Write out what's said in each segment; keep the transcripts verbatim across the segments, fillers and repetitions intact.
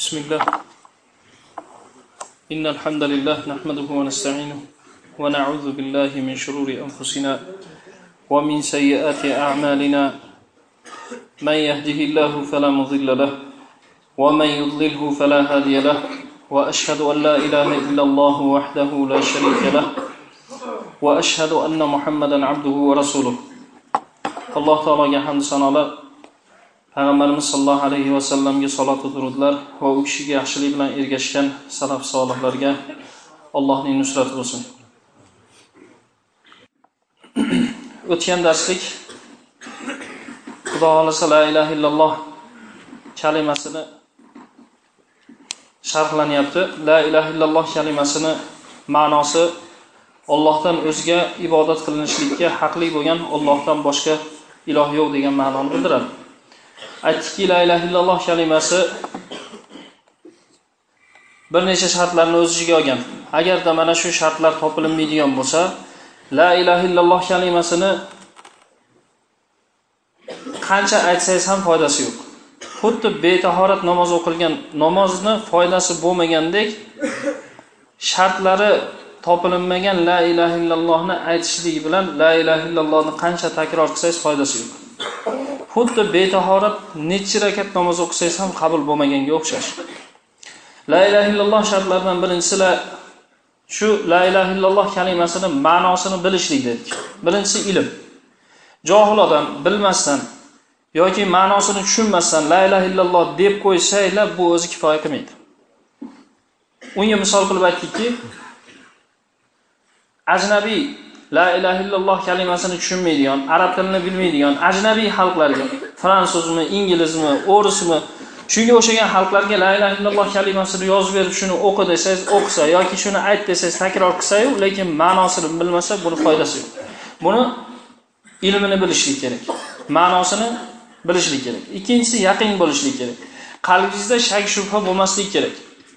بسم الله إن الحمد لله نحمده ونستعينه ونعوذ بالله من شرور أنفسنا ومن سيئات أعمالنا من يهده الله فلا مضل له ومن يضلله فلا هادي له وأشهد أن لا إله إلا الله وحده لا شريك له وأشهد أن محمدا عبده ورسوله الله تعالى حمد سنالله Peygamberimiz sallallohu alayhi va sallamga salot va durudlar va u kishiga yaxshilik bilan ergashgan salaf solihlarga Allohning nusrati bo'lsin. O'tgan darslik Xudo xolasa la ilaha illalloh kalimasini sharhlanyapti. La ilaha illalloh kalimasini ma'nosi Allohdan o'zga ibodat qilinishlikka haqli bo'lgan Allohdan boshqa iloh yo'q degan ma'noni bildiradi. Aytdiki, la ilaha illalloh kalimasi bir necha shartlarni o'z ichiga olgan. Agarda mana shu shartlar topilmaydigan bo'lsa, la ilaha illalloh kalimasini qancha aytsangiz ham foydasi yo'q. Xuddi betahorat namoz o'qilgan namozni foydasi bo'lmagandek, shartlari topilmagan la ilaha illallohni aytishlik bilan la ilaha illallohni qancha takror qilsangiz foydasi yo'q. Xuddi betahorat necha rakat namoz o'qisangiz ham qabul bo'lmaganga o'xshash. La ilaha illalloh shartlaridan birinchisi shu la ilaha illalloh kalimasini ma'nosini bilishlik dedik. Birinchisi ilm. Johil odam bilmasdan yoki ma'nosini tushunmasdan la ilaha illalloh deb qo'ysanglar, bu o'zi kifoya qilmaydi. Unga misol qilib aytdikki, ajnabiy la ilaha illalloh kalimasini tushunmaydigan, arab tilini bilmaydigan ajnabiy xalqlarga, fransuzmi, inglizmi, o'rismi, shunga o'xshagan xalqlarga la ilaha illalloh kalimasini yozib berib shuni o'qi desangiz, o'qisa yoki shuni ayt desangiz takror qilsa-yu, lekin ma'nosini bilmasa, buni foydasi yo'q. Buni ilmini bilishlik kerak. Ma'nosini bilishlik kerak. Ikkinchisi yaqin bo'lishlik kerak. Qalbingizda shak shubha bo'lmaslik kerak.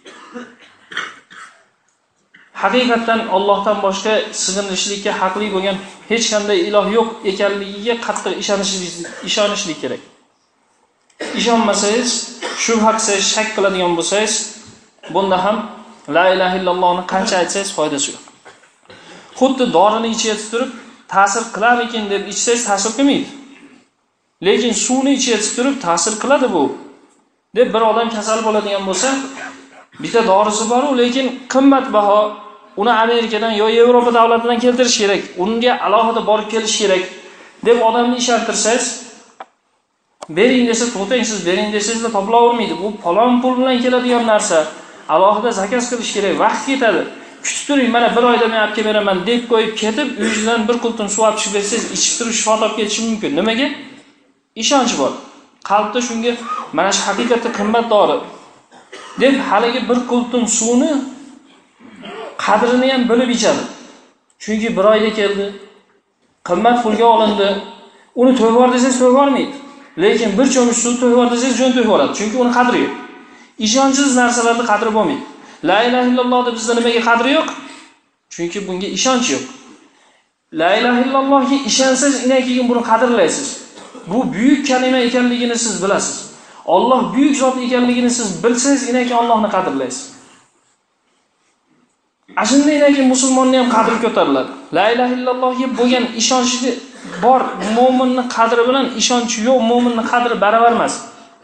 Haqiqatan Allohdan boshqa sig'inishlikka haqli bo'lgan hech qanday iloh yo'q ekanligiga qattiq ishonishlik ishonishlik kerak. Ishonmasangiz, shubha qilsangiz, shak qiladigan bo'lsangiz, bunda ham la ilaha illallohni qancha aytsangiz foydasi yo'q. Xuddi dorini ichiga turib ta'sir qilarmikin deb ichsangiz ta'sir qilmaydi. Lekin suvni ichiga turib ta'sir qiladi bu. Deb bir odam kasal bo'ladigan bo'lsa, bitta dorisi bor, lekin qimmatbaho, uni Amerikadan yo Yevropa davlatidan keltirish kerak, unga alohida borib kelish kerak deb odamni ishartirsangiz, bering desa to'tang, siz bering desangizda topilavermaydi. Bu falon pul bilan keladigan narsa, alohida zakaz qilish kerak, vaqt ketadi. Kutib turing, mana bir oyda men olib kelib beraman deb qo'yib ketib, uyingizdan bir qultum suv olib chiqib bersangiz, ichib turib shifo topib ketishi mumkin. Nimaga? Ishonch bor. Qalbda shunga mana shu haqiqatda qimmat dori deb haligi bir qultum suvni qadrini ham bilib ichadi. Chunki bir oyda keldi, qimmat pulga olindi. Uni to'yvor desangiz to'yvormaydi. Lekin bir cho'mich suv to'yvor desangiz jo'n to'yvoradi. Chunki uni qadri yo'q. Ishonchsiz narsalarda qadri bo'lmaydi. La ilaha illallohda bizda nimaga qadri yo'q? Chunki bunga ishonch yo'q. La ilaha illallohga ishonsangiz, inan keyin buni qadrlaysiz. Bu buyuk kalima ekanligini siz bilasiz. Alloh buyuk zot ekanligini siz bilsangiz, inan keyin Allohni qadrlaysiz. Ashundan keyin musulmonning ham qadri ko'tariladi. La ilaha illallohga bo'lgan ishonchi bor mo'minning qadri bilan ishonchi yo'q mo'minning qadri baravar emas.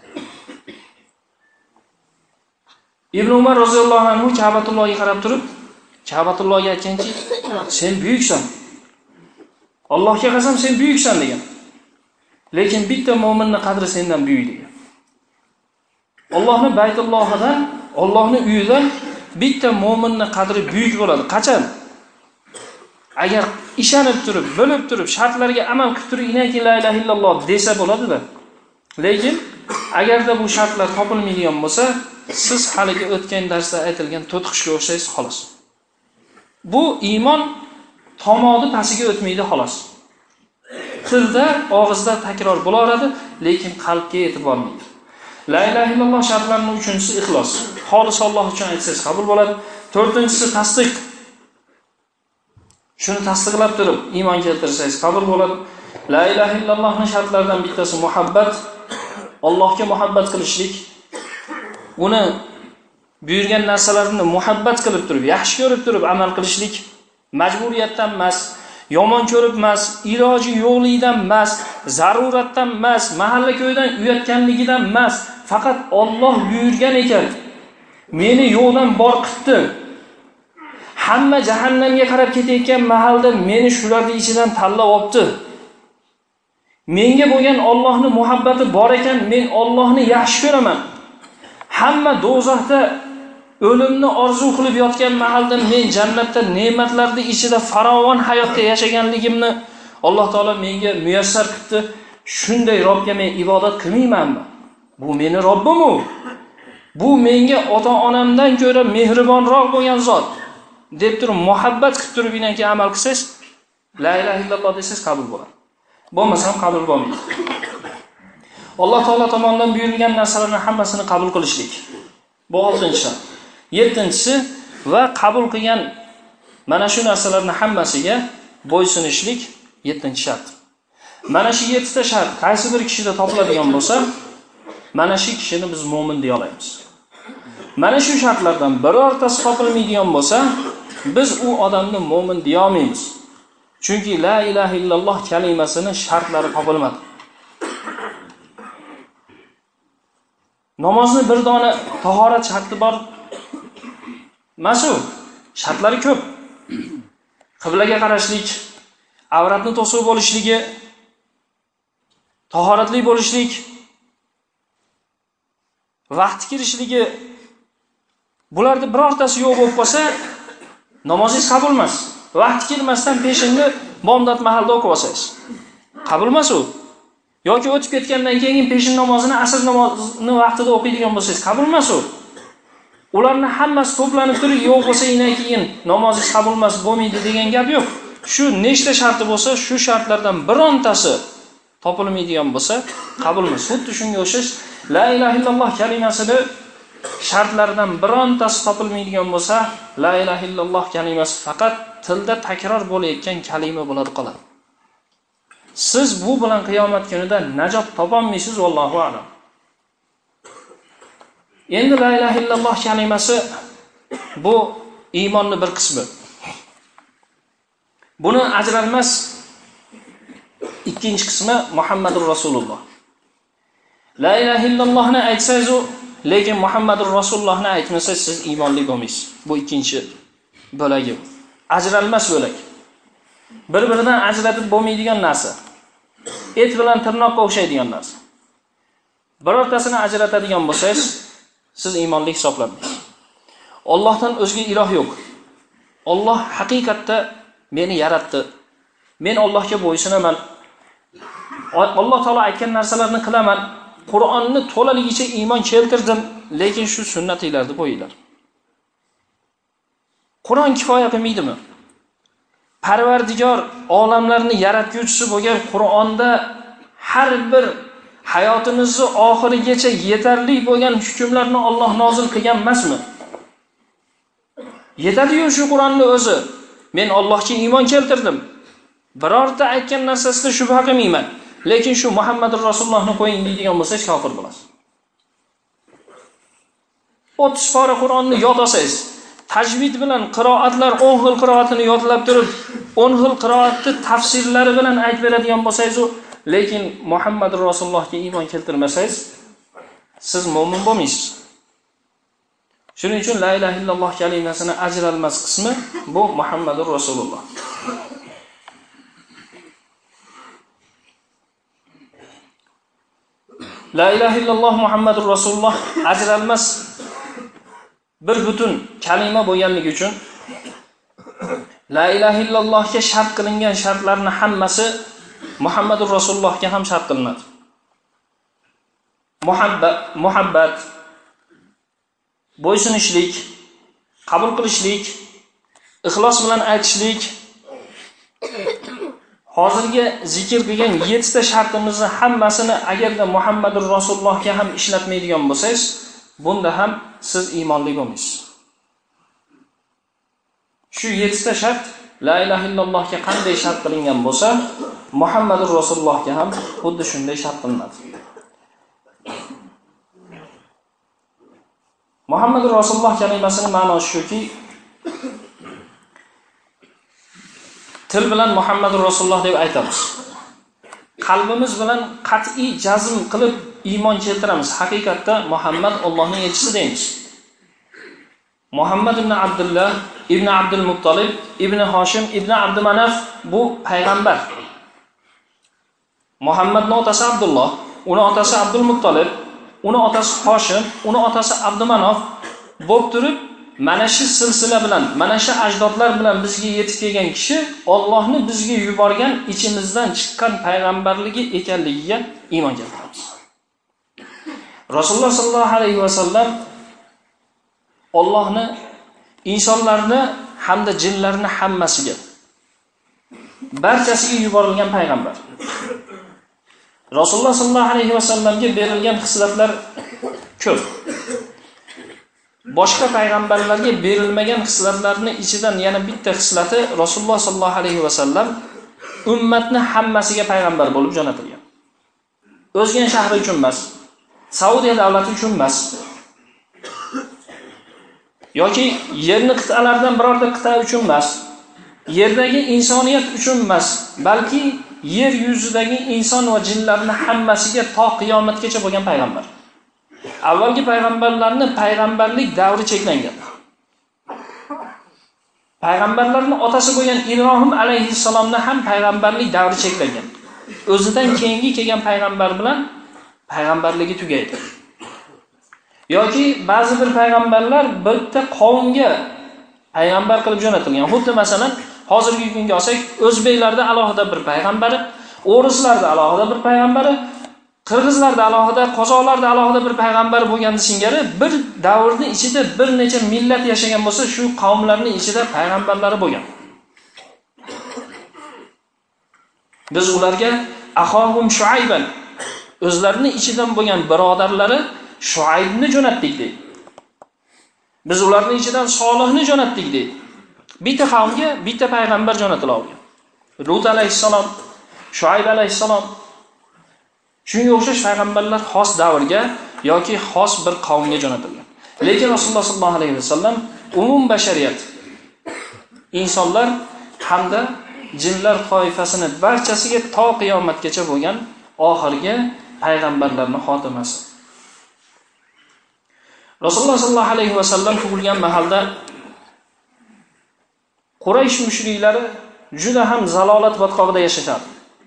Ibn Umar roziyallohu anhu Ka'batullohga qarab turib, Ka'batullohga aytganki, sen buyuksan. Allohga qasam sen buyuksan degan. Lekin bitta mo'minning qadri sendan buyuk degan. Allohning Baytullohidan, Allohning uyidan bitta mo'minning qadri buyuk bo'ladi. Qachon? Agar ishonib turib, bilib turib, shartlarga amal qilib turib, inaki la ilaha illalloh desa bo'ladi-da. Lekin agarda bu shartlar topilmaydigan bo'lsa, siz haliga o'tgan darsda aytilgan to'tiqishga o'xshaysiz xolos. Bu iymon tomog'i pastiga o'tmaydi xolos. Tilda, og'izda takror bo'laveradi, lekin qalbga yetib bormaydi. La ilaha illalloh shartlarining uchinchisi ixlos. Xolis Alloh uchun aytsangiz qabul bo'ladi. To'rtinchisi tasdiq. Shuni tasdiqlab turib iymon keltirsangiz qabul bo'ladi. La ilaha illallohning shartlaridan bittasi muhabbat. Allohga muhabbat qilishlik. uni buyurgan narsalarini muhabbat qilib turib, yaxshi ko'rib turib amal qilishlik majburiyatdan emas, yomon ko'rib emas, iloji yo'qligidan emas, zaruratdan emas, mahalla ko'ydan uyatganligidan emas, faqat Alloh buyurgan ekan. Meni yo'qdan bor qildi. Hamma jahannamga qarab ketayotgan mahalda meni shularning ichidan tanlab olibdi. Menga bo'lgan Allohning muhabbati bor ekan, men Allohni yaxshi ko'raman. Hamma do'zaxda o'limni orzu qilib yotgan mahalda men jannatda ne'matlarning ichida farovon hayotda yashaganligimni Alloh taolo menga muyassar qildi. Shunday Robbga men ibodat qilmaymanmi? Bu meni Robbim-u. Bu menga ota-onamdan ko'ra mehribonroq bo'lgan zot deb turib muhabbat qilib turib inaki amal qilsangiz, la ilaha illalloh desangiz qabul bo'ladi. Bo'lmasam qabul bo'lmaydi. Alloh taolo tomonidan buyurilgan narsalarning hammasini qabul qilishlik. Bu oltinchi. yettinchisi va qabul qilgan mana shu narsalarning hammasiga bo'ysunishlik yettinchi shart. Mana shu yettita shart qaysi bir kishida topiladigan bo'lsa, mana shu kishini biz mu'min deya olamiz. Mana shu shartlardan birortasi topilmaydigan bo'lsa, biz u odamni mu'min deya olmaymiz. Chunki la ilaha illalloh kalimasining shartlari topilmadi. Namozni bir dona tahorat sharti bor. Masu shartlari ko'p. Qiblaga qarashlik, avratni to'sib bo'lishligi, tahoratli bo'lishlik, vaqt kirishligi, bularda birortasi yo'q bo'lib qolsa, namozingiz qabul emas. Vaqt kirmasdan peshinni bomdod mahalda o'qib olsangiz, qabul emas u. Yoki o'tib ketgandan keyin peshin namozini asr namozini vaqtida o'qiydigan bo'lsangiz, qabul emas u. Ularni hammasi to'planib turib yo'q bo'lsa, yana keyin namozingiz qabul emas, bo'lmaydi degan gap yo'q. Shu nechta sharti bo'lsa, shu shartlardan birontasi topilmaydigan bo'lsa, qabul emas. Xuddi shunga o'xshash la ilaha illalloh kalimasining shartlaridan birontasi topilmaydigan bo'lsa, la ilaha illalloh kalimasi faqat tilda takror bo'layotgan kalima bo'ladi qoladi. Siz bu bilan qiyomat kunida najot topolmaysiz, vallohu a'lam. Endi la ilaha illalloh kalimasi bu iymonning bir qismi. Buni ajralmas ikkinchi qismi Muhammadur Rasululloh. La ilaha illallohni aytsangiz, lekin Muhammadur Rasulullohni aytmasangiz siz iymonli bo'lmaysiz. Bu ikkinchi bo'lagi. Ajralmas bo'lak. Bir-biridan ajratib bo'lmaydigan narsa. Et bilan tirnoqqa o'xshaydigan narsa. Birortasini ajratadigan bo'lsangiz, siz iymonli hisoblanmaysiz. Allohdan o'zga iloh yo'q. Alloh haqiqatda meni yaratdi. Men Allohga bo'ysunaman. Alloh taolo aytgan narsalarni qilaman. Qur'onni to'laligicha iymon keltirdim, lekin shu sunnatlarni qo'yinglar. Qur'on kifoya qilmaydimi? Parvardigor olamlarni yaratuvchisi bo'lgan Qur'onda har bir hayotimizni oxirigacha yetarli bo'lgan hukmlarni Alloh nozil qilgan emasmi? Yetadi-yu shu Qur'onni o'zi. Men Allohga iymon keltirdim. Birorta aytgan narsasida shubha qilmayman. Lekin shu Muhammadur Rasulullohni qo'ying deydigan bo'lsangiz kofir bo'lasiz. o'ttiz pora Qur'onni yod olsangiz, tajvid bilan qiroatlar o'n xil qiroatini yodlab turib, o'n xil qiroatni tafsirlari bilan aytib beradigan bo'lsangiz, lekin Muhammadur Rasulullohga iymon keltirmasangiz, siz mu'min bo'lmaysiz. Shuning uchun la ilaha illalloh kalimasining ajralmas qismi bu Muhammadur Rasululloh. La ilaha illalloh Muhammadur Rasululloh ajralmas bir butun kalima bo'lganligi uchun la ilaha illallohga shart qilingan shartlarning hammasi Muhammadur Rasulullohga ham shart qilinadi. Muhabbat, muhabbat, bo'ysunishlik, qabul qilishlik, ixlos bilan aytishlik, hozirgi zikr qilgan yettita shartimizni hammasini agarda Muhammadur Rasulullohga ham ishlatmaydigan bo'lsangiz, bunda ham siz iymonli bo'lmaysiz. Shu yettita shart la ilaha illallohga qanday shart qilingan bo'lsa, Muhammadur Rasulullohga ham xuddi shunday shart qilinadi. Muhammad Rasululloh kalimasining ma'nosi shuki, til bilan Muhammad Rasululloh deb aytamiz. Qalbimiz bilan qat'iy jazm qilib iymon keltiramiz. Haqiqatda Muhammad Allohning elchisi deymiz. Muhammad ibn Abdullah ibn Abdul Muttalib ibn Hoshim ibn Abdul Manaf bu payg'ambar. Muhammadning otasi Abdulloh, uni otasi Abdul Muttalib, uni otasi Hoshim, uni otasi Abdul Manaf bo'lib turib, mana shu silsila bilan, mana shu ajdodlar bilan bizga yetib kelgan kishi Allohni bizga yuborgan ichimizdan chiqqan payg'ambarligi ekanligiga iymon keltiramiz. Rasululloh sallallohu alayhi vasallam Allohni insonlarni hamda jinlarni hammasiga barchasiga yuborilgan payg'ambar. Rasululloh sallallohu alayhi vasallamga berilgan xislatlar ko'p. Boshqa payg'ambarlarga berilmagan xislatlarning ichidan yana bitta xislati Rasululloh sallallohu alayhi vasallam ummatni hammasiga payg'ambar bo'lib jo'natilgan. O'zgan shahri uchun emas, Saudiya davlati uchun emas, yoki yerni qit'alaridan birorta qit'a uchun emas, yerdagi insoniyat uchun emas, balki yer yuzidagi inson va jinlarning hammasiga to qiyomatgacha bo'lgan payg'ambar. Avvalgi payg'ambarlarni payg'ambarlik davri cheklangan. Payg'ambarlarning otasi bo'lgan Ibrohim alayhissalomni ham payg'ambarlik davri cheklangan. O'zidan keyingi kelgan payg'ambar bilan payg'ambarligi tugaydi. Yoki ba'zi bir payg'ambarlar bitta qavmga payg'ambar qilib jo'natilgan. Xuddi masalan, hozirgi kunga olsak, o'zbeklarda alohida bir payg'ambari, o'rislarda alohida bir payg'ambari, qirg'izlarda alohida, qozoqlarda alohida bir payg'ambar bo'lganda singari bir davrning ichida bir necha millat yashagan bo'lsa, shu qavmlarning ichida payg'ambarlari bo'lgan. Biz ularga ahohum Shuayban, o'zlarining ichidan bo'lgan birodarlari Shuaybni jo'natdik deydi. Biz ularning ichidan Solihni jo'natdik deydi. Bitta qavmga bitta payg'ambar jo'natila olgan. Lut alayhissalom, Shuayb alayhissalom. Shunga o'xshash payg'ambarlar xos davrga yoki xos bir qavmga jo'natilgan. Lekin Rasululloh sallallohu alayhi vasallam umum bashariyat, insonlar hamda jinlar toifasini barchasiga to qiyomatgacha bo'lgan oxirgi payg'ambarlarning xotimasi. Rasululloh sallallohu alayhi vasallam tug'ilgan mahalda Quraysh mushriklari juda ham zalolat botqog'ida yashashardi.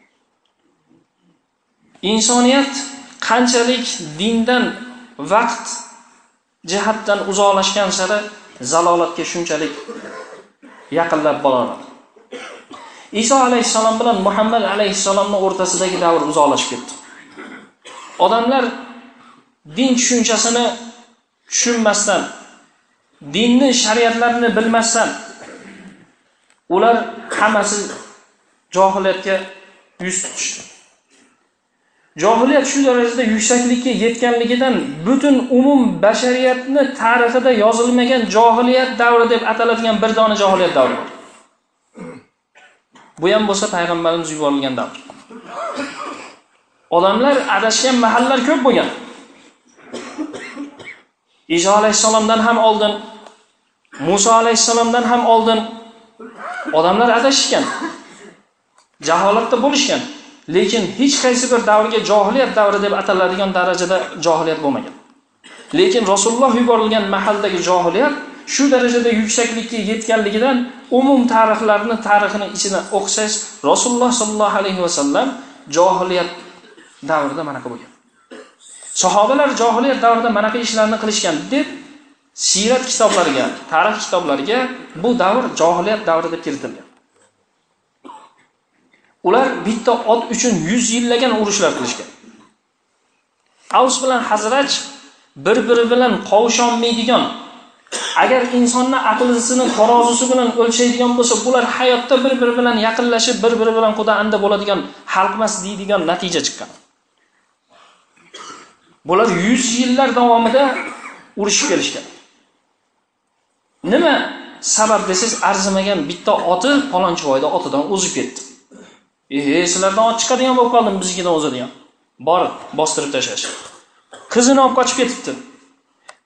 Insoniyat qanchalik dindan vaqt jihatdan uzoqlashgan sari zalolatga shunchalik yaqinlab boradi. Iso alayhissalom bilan Muhammad alayhissalomning o'rtasidagi davr uzoqlashib ketdi. Odamlar din tushunchasini tushunmasdan, dinni, shariatlarini bilmasdan ular hammasi johiliyatga yuz tutishdi. Johiliyat shu darajada yuksaklikka yetganligidan butun umum bashariyatni tarixida yozilmagan johiliyat davri deb ataladigan bir dona johiliyat davri bor. Bu ham bo'lsa payg'ambarimiz yuborilgan davr. Odamlar adashgan mahallar ko'p bo'lgan. Iso alayhissalomdan ham oldin, Musa alayhissalomdan ham oldin odamlar adashgan. Jaholatda bo'lishgan. Lekin hech qaysi bir davrga johiliyat davri deb ataladigan darajada johiliyat bo'lmagan. Lekin Rasululloh yuborilgan mahaldagi johiliyat shu darajada yuksaklikka yetganligidan umum tarixlarni tarixining ichida o'qisangiz, Rasululloh sallallohu alayhi vasallam johiliyat davrida manaqa bo'lgan. Sahobalar johiliyat davrida manaqa ishlarni qilishgan deb sirat kitoblariga, tarix kitoblariga bu davr johiliyat davri deb kiritilgan. Ular bitta ot uchun yuz yillagan urushlar qilishgan. Avs bilan Hazraj bir-biri bilan qovusholmaydigan, agar insonni aqlisini tarozusi bilan o'lchaydigan bo'lsa, bular hayotda bir-biri bilan yaqinlashib, bir-biri bilan xudo anda bo'ladigan xalqmas deydigan natija chiqqan. Bular yuz yillar davomida urushib kelishgan. Nima sabab desiz, arzimagan bitta oti Palonchivoyda otidan o'zib ketdi. Eh, sizlardan ot chiqadigan bo'lib qoldim, biznikidan o'zadigan. Borib, bostirib tashlash. Qizini olib qochib ketibdi.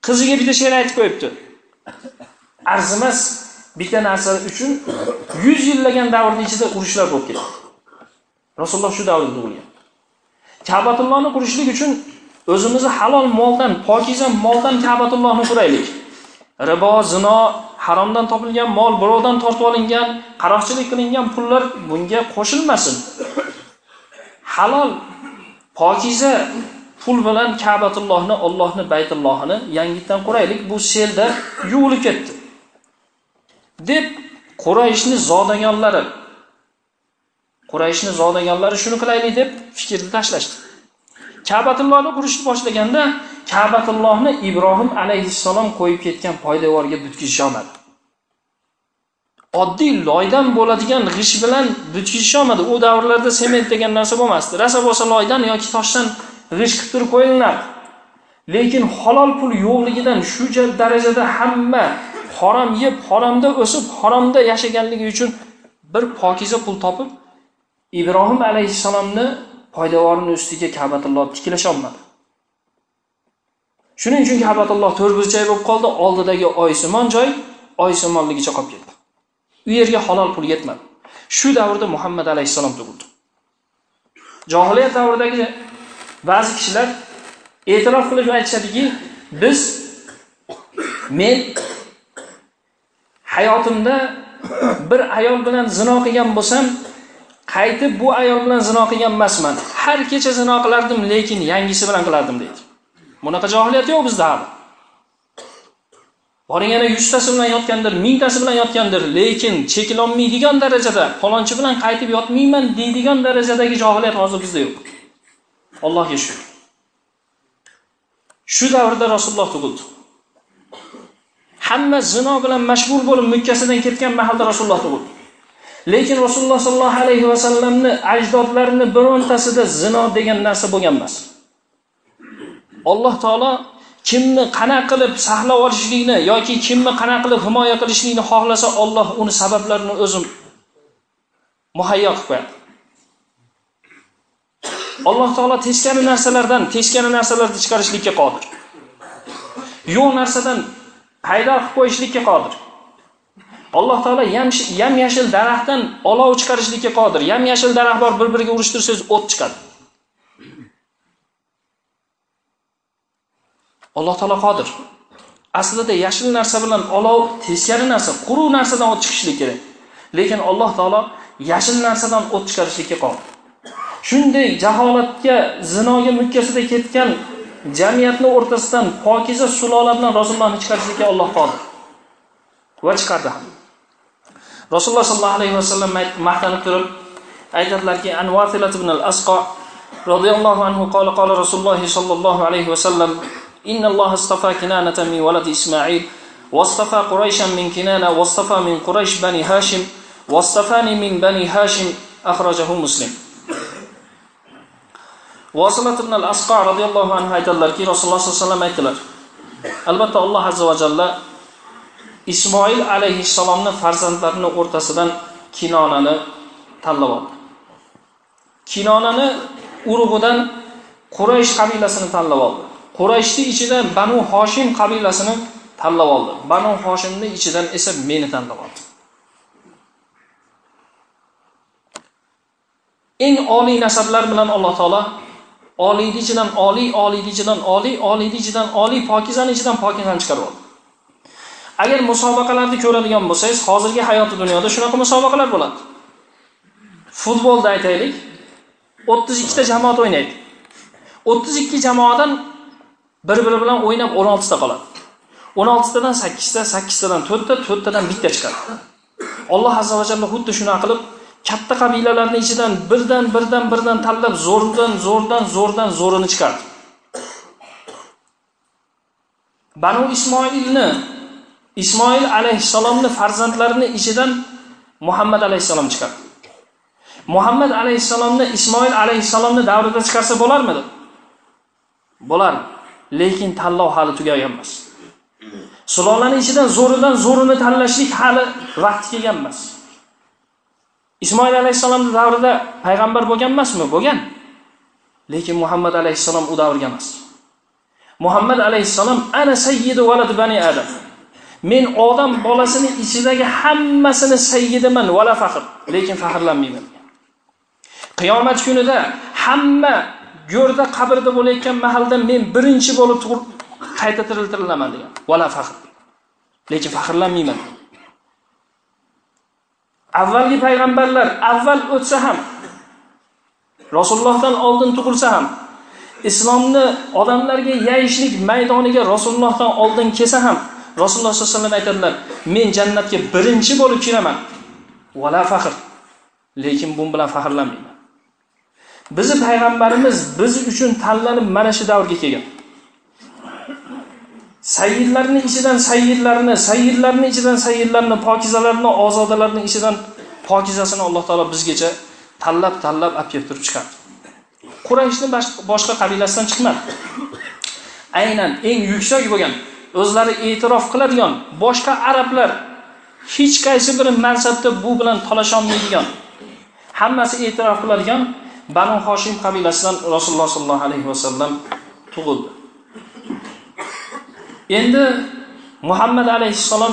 qiziga bitta she'r aytib qo'yibdi. Arzimas bitta narsa uchun yuz yillagan davrning ichida urushlar bo'lib ketdi. Rasululloh shu davrda tug'ilgan. Ka'batullohni qurishlik uchun o'zimizni halol moldan, pokiza moldan Ka'batullohni quraylik. Ribo, zino, haromdan topilgan mol, birovdan tortib olingan, qaroqchilik qilingan pullar bunga qo'shilmasin. Halol, pokiza pul bilan Ka'batullohni, Allohni Baytullohini yangitdan quraylik. Bu selda yuvilib ketdi. deb Qurayshning zodagonlari Qurayshning zodagonlari shuni qilaylik deb fikrni tashlashdi. Ka'batullohni qurishni boshlaganda Ka'batullohni Ibrohim alayhissalom qo'yib ketgan poydevorga butkizish olmadi. Oddiy loydan bo'ladigan g'ish bilan butkizish olmadi. U davrlarda sement degan narsa bo'lmasdi. Rasa bo'lsa loydan yoki toshdan g'ish qilib turib qo'yilardi. Lekin halol pul yo'qligidan shu darajada hamma harom yeb, haromda o'sib, haromda yashaganligi uchun bir pokiza pul topib Ibrohim alayhissalomni poydevorining ustiga Ka'batulloh tiklash olmadi. Shuning uchun Ka'batulloh to'rtburchak bo'lib qoldi, oldidagi oysimon joy oysimonligicha qolib ketdi. U yerga halol pul yetmadi. Shu davrda Muhammad alayhissalom tug'ildi. Jahiliyat davridagi ba'zi kishilar e'tirof qilib aytishadiki, biz men hayotimda bir ayol bilan zino qilgan bo'lsam, qaytib bu ayol bilan zino qilgan emasman. Har kecha zino qilardim, lekin yangisi bilan qilardim deydi. Bunaqa jahiliyat yo'q bizda hali. Boring yana yuztasi bilan yotgandir, mingtasi bilan yotgandir, lekin chekilolmaydigan darajada falonchi bilan qaytib yotmayman deydigan darajadagi jahiliyat hozir bizda yo'q. Allohga shukr. Shu davrda Rasululloh tug'ildi. Hamma zino bilan mashg'ul bo'lib mukkasidan ketgan mahalda Rasululloh tug'ildi. Lekin Rasululloh sallallohu alayhi va sallamni ajdodlarini birontasida zino degan narsa bo'lgan emas. Alloh taolo kimni qana qilib saqlab olishlikni yoki kimni qana qilib himoya qilishlikni xohlasa, Alloh uni sabablarini o'zi muhayyo qilib qo'yadi. Alloh taolo teskari narsalardan teskari narsalarni chiqarishlikka qodir. Yo'q narsadan paydo qilib qo'yishlikka qodir. Alloh taolo yam-yashil daraxtdan olov chiqarishlikka qodir. Yam-yashil daraxt bor, bir-biriga urishtirsangiz o't chiqadi. Alloh taolo qodir. Aslida yashil narsa bilan olov teskari narsa, quruq narsadan o't chiqishlik kerak. Lekin Alloh taolo yashil narsadan o't chiqarishlikka qodir. Shunday jaholatga, zinoga mukkasida ketgan jamiyatning o'rtasidan pokiza sulola bilan Rasulullohni chiqarishlikka Alloh qodir. Va chiqardi ham. Rasululloh sallallohu alayhi vasallam maqtanib turib aytadilarki, Anwafilat ibn al-Asqa radhiyallohu anhu qala qala Rasululloh sallallohu alayhi vasallam inna Alloh istafa Kinanata min walad Ismoil wastafa Qurayshan min Kinana wastafa min Quraysh bani Hashim wastafani min bani Hashim akhrajahu Muslim. Wasilat ibn al-Asqa radhiyallohu anhu aytadilarki, Rasululloh sallallohu alayhi vasallam aytdilar. Albatta Alloh azza va jalla Ismoil alayhissalomning farzandlarining o'rtasidan Kinonani tanlab oldi. Kinonani urug'idan Quraysh qabilasini tanlab oldi. Qurayshning ichidan Banu Hoshim qabilasini tanlab oldi. Banu Hoshimning ichidan esa meni tanlab oldi. Eng oliy nasablar bilan Alloh taolo oliyning ichidan oliy, oliyning ichidan oliy, oliyning ichidan oliy, pokizani ichidan pokizani chiqarib oldi. Agar musobaqalarni ko'radigan bo'lsangiz, hozirgi hayot dunyoda shunaqa musobaqalar bo'ladi. Futbolda aytaylik, o'ttiz ikkita jamoat o'ynaydi. o'ttiz ikki jamoadan bir-biri bilan o'ynab o'n olti ta qoladi. o'n olti tadan sakkiz ta, sakkiz tadan to'rt ta, to'rt tadan bitta chiqadi. Alloh azza va jalla xuddi shuni qilib, katta qabilalarning ichidan birdan birdan birdan tanlab zo'rdan zo'rdan zo'rdan zo'rini chiqardi. Banu Ismoilni Ismoil alayhissalomning farzandlarining ichidan Muhammad alayhissalom chiqardi. Muhammad alayhissalomni Ismoil alayhissalomning davrida chiqarsa bo'larmidi? Bo'lar, lekin tanlov hali tugagan emas. Sulolaning ichidan zo'ridan zo'rini tanlashlik hali vaqti kelgan emas. Ismoil alayhissalomning davrida payg'ambar bo'lgan emasmi? Bo'lgan. Lekin Muhammad alayhissalom u davrga emas. Muhammad alayhissalom ana sayyidu valad bani Adam. Men odam bolasining ichidagi hammasini sayyidiman vala faxr, lekin faxrlanmayman. Qiyomat kunida hamma go'rda qabrda bo'layotgan mahalda men birinchi bo'lib qayta tiriltirilaman degan. Vala faxr. Lekin faxrlanmayman. Avvalgi payg'ambarlar avval o'tsa ham, Rasulullohdan oldin tug'ilsa ham, islomni odamlarga yayishlik maydoniga Rasulullohdan oldin kelsa ham, Rasululloh sollallohu alayhi vasallam aytadilar, men jannatga birinchi bo'lib kiraman. Vala faxr. Lekin bu bilan faxrlanmayman. Bizi payg'ambarimiz biz uchun tanlanib mana shu davrga kelgan. Sayyidlarning ichidan sayyidlarni, sayyidlarning ichidan sayyidlarni, pokizalarni, ozodalarning ichidan pokizasini Alloh taolo bizgacha tanlab-tanlab olib kelib turib chiqardi. Qurayshning boshqa qabilasidan chiqmadi. Aynan eng yuksak bo'lgan, o'zlari e'tirof qiladigan boshqa arablar hech qaysi bir mansabda bu bilan talasha olmaydigan, hammasi e'tirof qiladigan Banu Hoshim qabilasidan Rasululloh sollallohu alayhi vasallam tug'ildi. Endi Muhammad alayhissalom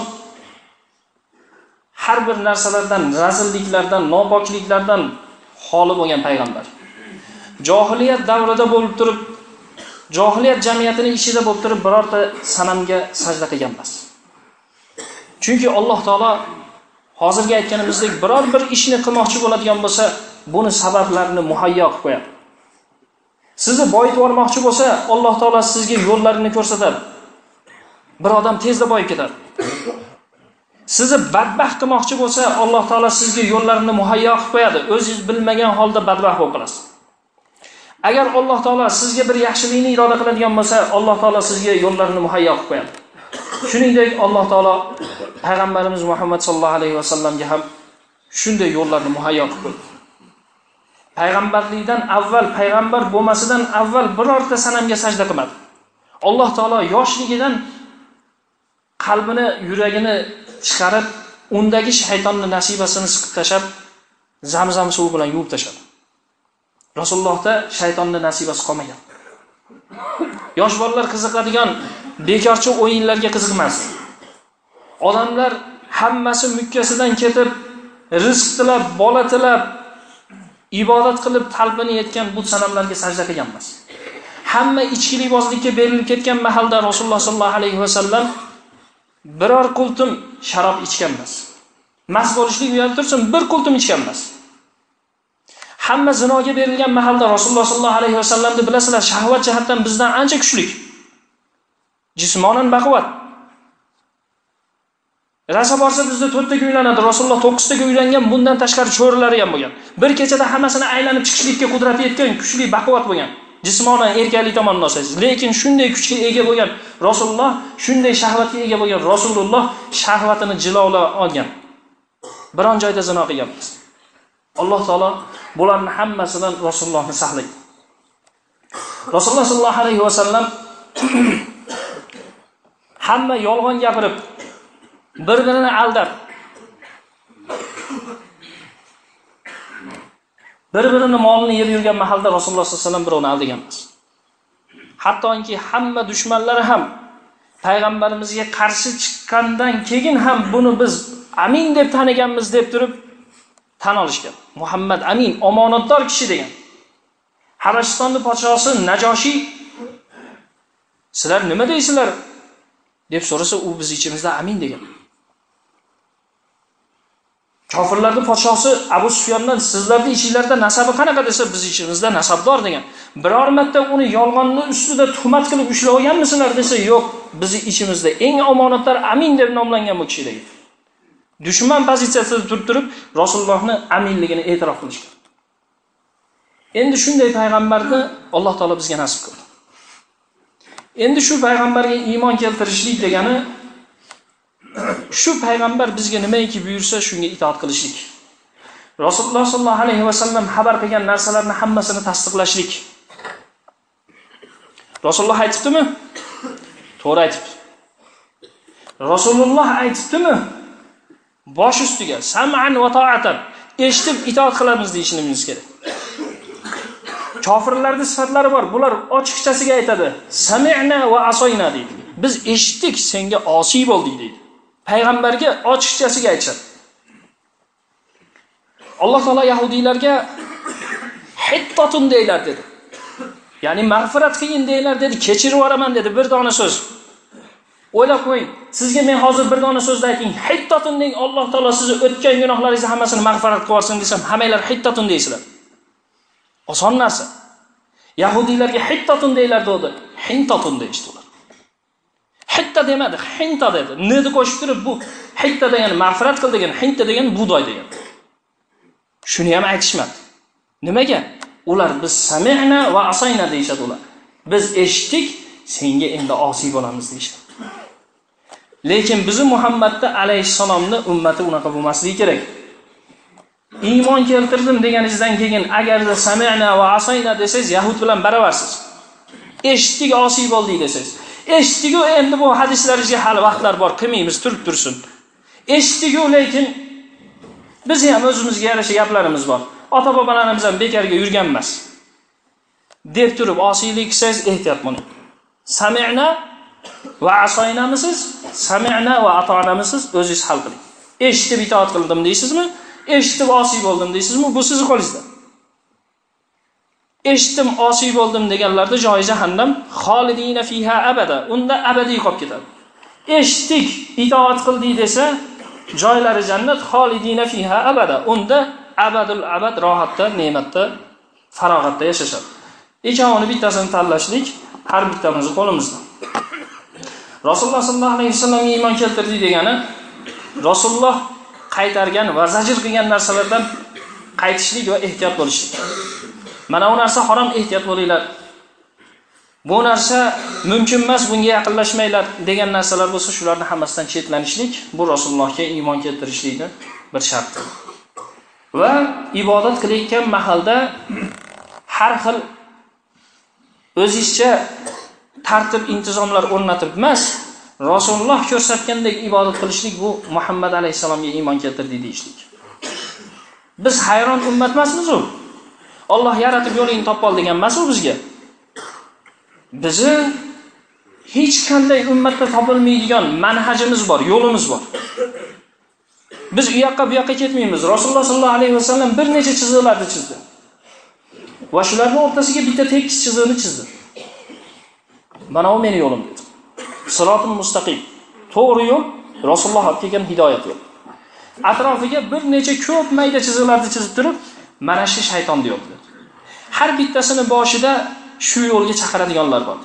har bir narsalardan, razilliklardan, nopokliklardan xoli bo'lgan payg'ambar. Johiliyat davrida bo'lib turib, johiliyat jamiyatining ichida bo'lib turib birorta sanamga sajda qilgan emas. Chunki Alloh taolo hozirgi aytganimizdek biror bir ishni qilmoqchi bo'ladigan bo'lsa, buni sabablarini muhayyo qilib qo'yadi. Sizni boyitib yubormoqchi bo'lsa, Alloh taolo sizga yo'llarini ko'rsatadi. Bir odam tezda boyib ketadi. Sizni badbaxt qilmoqchi bo'lsa, Alloh taolo sizga yo'llarini muhayyo qilib qo'yadi. O'zingiz bilmagan holda badbaxt bo'lib qolasiz. Agar Alloh taolo sizga bir yaxshilikni iroda qiladigan bo'lsa, Alloh taolo sizga yo'llarini muhayyo qilib qo'yadi. Shuningdek, Alloh taolo payg'ambarimiz Muhammad sallallohu alayhi vasallamga ham shunday yo'llarni muhayyo qilib qo'ydi. Payg'ambarlikdan avval, payg'ambar bo'lmasidan avval birorta sanamga sajda qilmadi. Alloh taolo yoshligidan qalbini, yuragini chiqarib, undagi shaytonning nasibasini siqib tashab, Zamzam suvi bilan yuvib tashadi. Rasulullohda shaytonning nasibasi qolmagan. Yosh bolalar qiziqadigan bekorchi o'yinlarga qiziqmas. Odamlar hammasi mukkasidan ketib, rizq tilab, bola tilab, ibodat qilib talbini yetgan bu sanamlarga sajda qilgan emas. Hamma ichki liboslikka berilib ketgan mahalda Rasululloh sollallohu alayhi vasallam biror qultum sharob ichgan emas. Mast bo'lishlik uyalib tursin, bir qultum ichgan emas. Hamma zinoga berilgan mahalda Rasululloh sollallohu alayhi vasallamni bilasizlar, shahvat jihatdan bizdan ancha kuchli. Jismonan baquvvat. Rasa borsa bizda to'rtta uylanadi, Rasululloh to'qqizta uylangan, bundan tashqari cho'rilari ham bo'lgan. Bir kechada hammasini aylanib chiqishlikka qudrati yetgan, kuchli baquvvat bo'lgan. Jismonan erkaklik tomonidan olsangiz, lekin shunday kuchga ega bo'lgan Rasululloh, shunday shahvatga ega bo'lgan Rasululloh shahvatini jilovlab olgan. Biron joyda zino qilgan emas. Alloh taolo bularning hammasidan Rasulullohni saqlaydi. Rasululloh sollallohu alayhi vasallam hamma yolg'on gapirib, bir-birini aldab, bir-birini molini yeb yurgan mahalda Rasululloh sollallohu alayhi vasallam birovni aldagan emas. Hattoki hamma dushmanlari ham payg'ambarimizga qarshi chiqqandan keyin ham buni biz amin deb taniganmiz deb turib tan olishgan. Muhammad amin, omonatdor kishi degan. Habashistonning podshosi Najoshiy sizlar nima deysizlar deb so'rasa, u biz ichimizda amin degan. Kofirlarning podshosi Abu Sufyondan sizlarning ichingizda nasabi qanaqa desa, biz ichimizda nasabdor degan. Biror marta uni yolg'onni ustida tuhmat qilib ushlab olganmisizlar desa, yo'q, bizi ichimizda eng omonatdor amin deb nomlangan bu kishi degan. Dushman pozitsiyasida turib turib Rasulullohning aminligini e'tirof qilishgan. Endi shunday payg'ambarni Alloh taolo bizga nasib qildi. Endi shu payg'ambarga iymon keltirishlik degani shu payg'ambar bizga nimaiki buyursa shunga itoat qilishlik. Rasululloh sollallohu alayhi vasallam xabar qilgan narsalarni hammasini tasdiqlashlik. Rasululloh aytibdimi? To'g'ri aytibdi. Rasululloh aytibdimi? Bosh ustiga sam'an va ta'atan eshitib itoat qilamiz deyishimiz kerak. kofirlarning sifatlari bor. Bular ochiqchasiga aytadi. Sami'na va asoyna deydi. Biz eshitdik, senga osiy bo'ldik deydi. Payg'ambarga ochiqchasiga aytadi. Alloh taolo yahudiylarga hittatun deylar dedi. Ya'ni mag'firat qiling deylar dedi, kechirib yuboraman dedi, bir dona so'z. O'ylab qo'ying, sizga men hozir bir dona so'zni ayting, hittatun deng, Alloh taolo sizni o'tgan gunohlaringizni hammasini mag'firat qilib yuborsin desam, hammanglar hittatun deysizlar. Oson narsa. Yahudiylarga hittatun deylar dedi, hintatun deyishdi ular. Hitta demadi, hinta dedi. Nida qo'shib turib bu hitta degani mag'firat qil degan, hinta degani budoy degan. Shuni ham aytishmadi. Nimaga? Ular biz sami'na va asayna deyshadi ular. Biz eshitdik, senga endi osiy bo'lamiz deyshadi. Lekin bizni Muhammadda alayhissalomni ummati unaqa bo'lmasligi kerak. Iymon keltirdim deganingizdan keyin agarda sami'na va asayna desangiz yahud bilan baravarsiz. Eshitdik, osiy bo'ldik desangiz. Eshitdik-ku, endi bu hadislaringizga hali vaqtlar bor, qilmaymiz, turib tursin. Eshitdik-ku, lekin biz ham o'zimizga yarasha gaplarimiz bor. Ota-bobolarimiz ham bekarga yurgan emas. Deb turib osiylik qilsangiz ehtiyot bo'ling. Sami'na va asoynamisiz? Sami'na va ata'namisiz? O'zingiz hal qiling. Eshitib itoat qildim deysizmi? Eshitib osiy bo'ldim deysizmi? Bu sizning qo'lingizda. Eshitdim, osiy bo'ldim deganlarda joyi jahannam, xolidina fiha abada. Unda abadiy qolib ketadi. Eshitdik, itoat qildik desa, joylari jannat, xolidina fiha abada. Unda abadul abad rohatda, ne'matda, farog'atda yashashadi. Ikkovini bittasini tanlashlik har bittamizning qo'limizda. Rasululloh sollallohu alayhi vasallam iymon keltirdi degani Rasululloh qaytargan va zajr qilgan narsalardan qaytishlik va ehtiyot bo'lishlik. Mana bu narsa harom, ehtiyot bo'linglar. Bu narsa mumkin emas, bunga yaqinlashmanglar degan narsalar bo'lsa, shularning hammasidan chetlanishlik bu Rasulullohga iymon keltirishlikning bir sharti. Va ibodat qilayotgan mahalda har xil o'zingizcha tartib intizomlar o'rnatib emas, Rasululloh ko'rsatgandek ibodat qilishlik bu Muhammad alayhisalomga iymon keltirdi deyishlik. Biz hayron ummat emasmiz-ku? Alloh yaratib yo'lingni topib ol degan emas u bizga. Bizi hech qanday ummatda topilmaydigan manhajimiz bor, yo'limiz bor. Biz u yoqqa bu yoqqa ketmaymiz. Rasululloh sollallohu alayhi vasallam bir necha chiziqlarni chizdi. Va shularning o'rtasiga bitta tekis chiziqni chizdi. Mana bu meni yo'lim dedi. Sirotul mustaqim. To'g'ri yo'l, Rasululloh olib kelgan hidoyat yo'l. Atrofiga bir necha ko'p mayda chiziqlarni chizib turib, mana shu shaytonning yo'li dedi. Har bittasini boshida shu yo'lga chaqiradiganlar bor.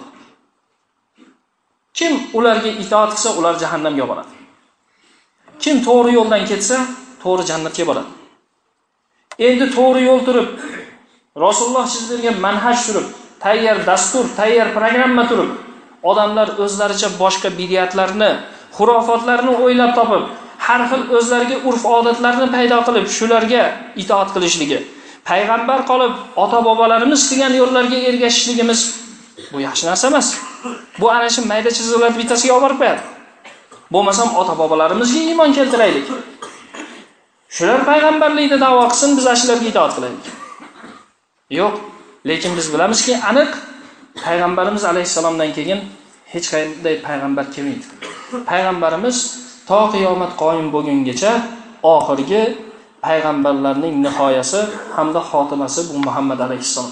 Kim ularga itoat qilsa, ular jahannamga boradi. Kim to'g'ri yo'ldan ketsa, to'g'ri jannatga boradi. Endi to'g'ri yo'l turib, Rasululloh chizdirgan manhaj turib, tayyor dastur, tayyor programma turib, odamlar o'zlaricha boshqa bid'atlarni, xurofotlarni o'ylab topib, har xil o'zlariga urf-odatlarni paydo qilib, shularga itoat qilishligi, payg'ambar qolib, ota-bobolarimiz qilgan yo'llarga ergashishligimiz bu yaxshi narsa emas. Bu ana shu mayda chiziqlar bittasiga olib borib qo'yadi. Bo'lmasam ota-bobolarimizga iymon keltiraylik. Shular payg'ambarlikda da'vo qilsin, biz ashlarga itoat qilaylik. Yo'q, lekin biz bilamizki, aniq payg'ambarimiz alayhisalomdan keyin hech qanday payg'ambar kelmaydi. Payg'ambarimiz to qiyomat qoyim bo'lgungacha oxirgi payg'ambarlarning nihoyasi hamda xotimasi bu Muhammad alayhisalom.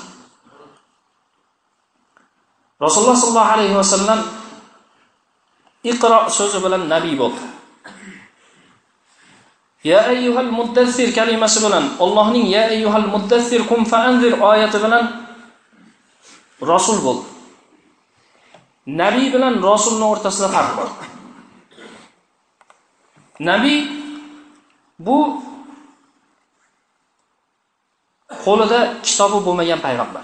Rasululloh sollallohu alayhi vasallam Iqro so'zi bilan nabiy bo'ldi. Ya ayyuhal muddassir kalimasi bilan, Allohning ya ayyuhal muddassir kum fa'anzir oyati bilan rasul bo'ldi. Nabiy bilan rasulning o'rtasida farq bor. Nabiy bu qo'lida kitobi bo'lmagan payg'ambar.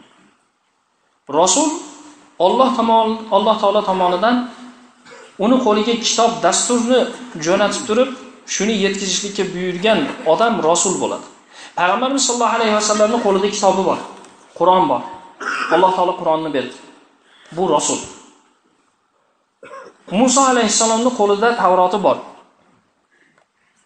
Rasul Alloh tomonidan, Alloh taolo tomonidan uni qo'liga kitob, dasturni jo'natib turib, shuni yetkazishlikka buyurgan odam rasul bo'ladi. Payg'ambarimiz sollallohu alayhi vasallamning qo'lida kitobi bor, Qur'on bor. Alloh taolo Qur'onni berdi. Bu rasul. Musa alayhisalomning qo'lida Tavroti bor.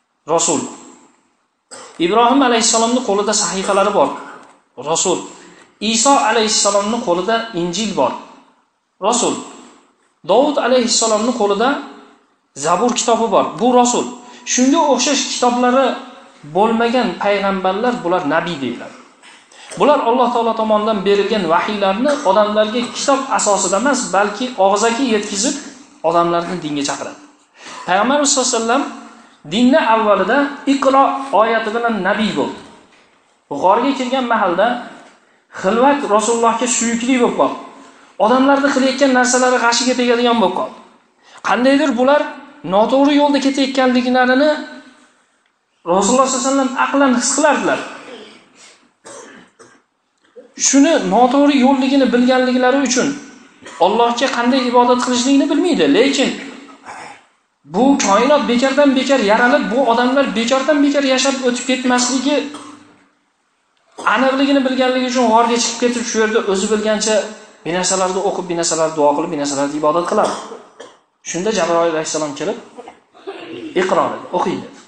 Rasul. Ibrohim alayhisalomning qo'lida sahifalari bor. Rasul. Iso alayhissalomning qo'lida Injil bor. Rasul. Davud alayhissalomning qo'lida Zabur kitobi bor. Bu rasul. Shunga o'xshash kitoblari bo'lmagan payg'ambarlar bular nabiy deyiladi. Bular Alloh taolo tomonidan berilgan vahiylarni odamlarga kitob asosida emas, balki og'zaki yetkazib odamlarni dinga chaqiradi. Payg'ambarimiz sollallohu alayhi vasallam dinni avvalida Iqro oyati bilan nabiy bo'ldi. G'orga kirgan mahalda xilvat Rasulullohga suyukli bo'lib qoldi. Odamlarning qilayotgan narsalari g'ashiga tegadigan bo'lib qoldi. Qandaydir bular noto'g'ri yo'lda ketayotganliklarini Rasululloh sollallohu alayhi vasallam aqlan his qilardilar. Shuni noto'g'ri yo'lligini bilganliklari uchun Allohga qanday ibodat qilishligini bilmaydi, lekin bu koinot bekardan bekar yaralib, bu odamlar bekardan bekar yashab o'tib ketmasligi aniqligini bilganligi uchun g'orga chiqib ketib, shu yerda o'zi bilgancha bir narsalarni o'qib, bir narsalarni duo qilib, bir narsalarni ibodat qiladi. Shunda Jabroil alayhisalom kelib, Iqro dedi, o'qing dedi.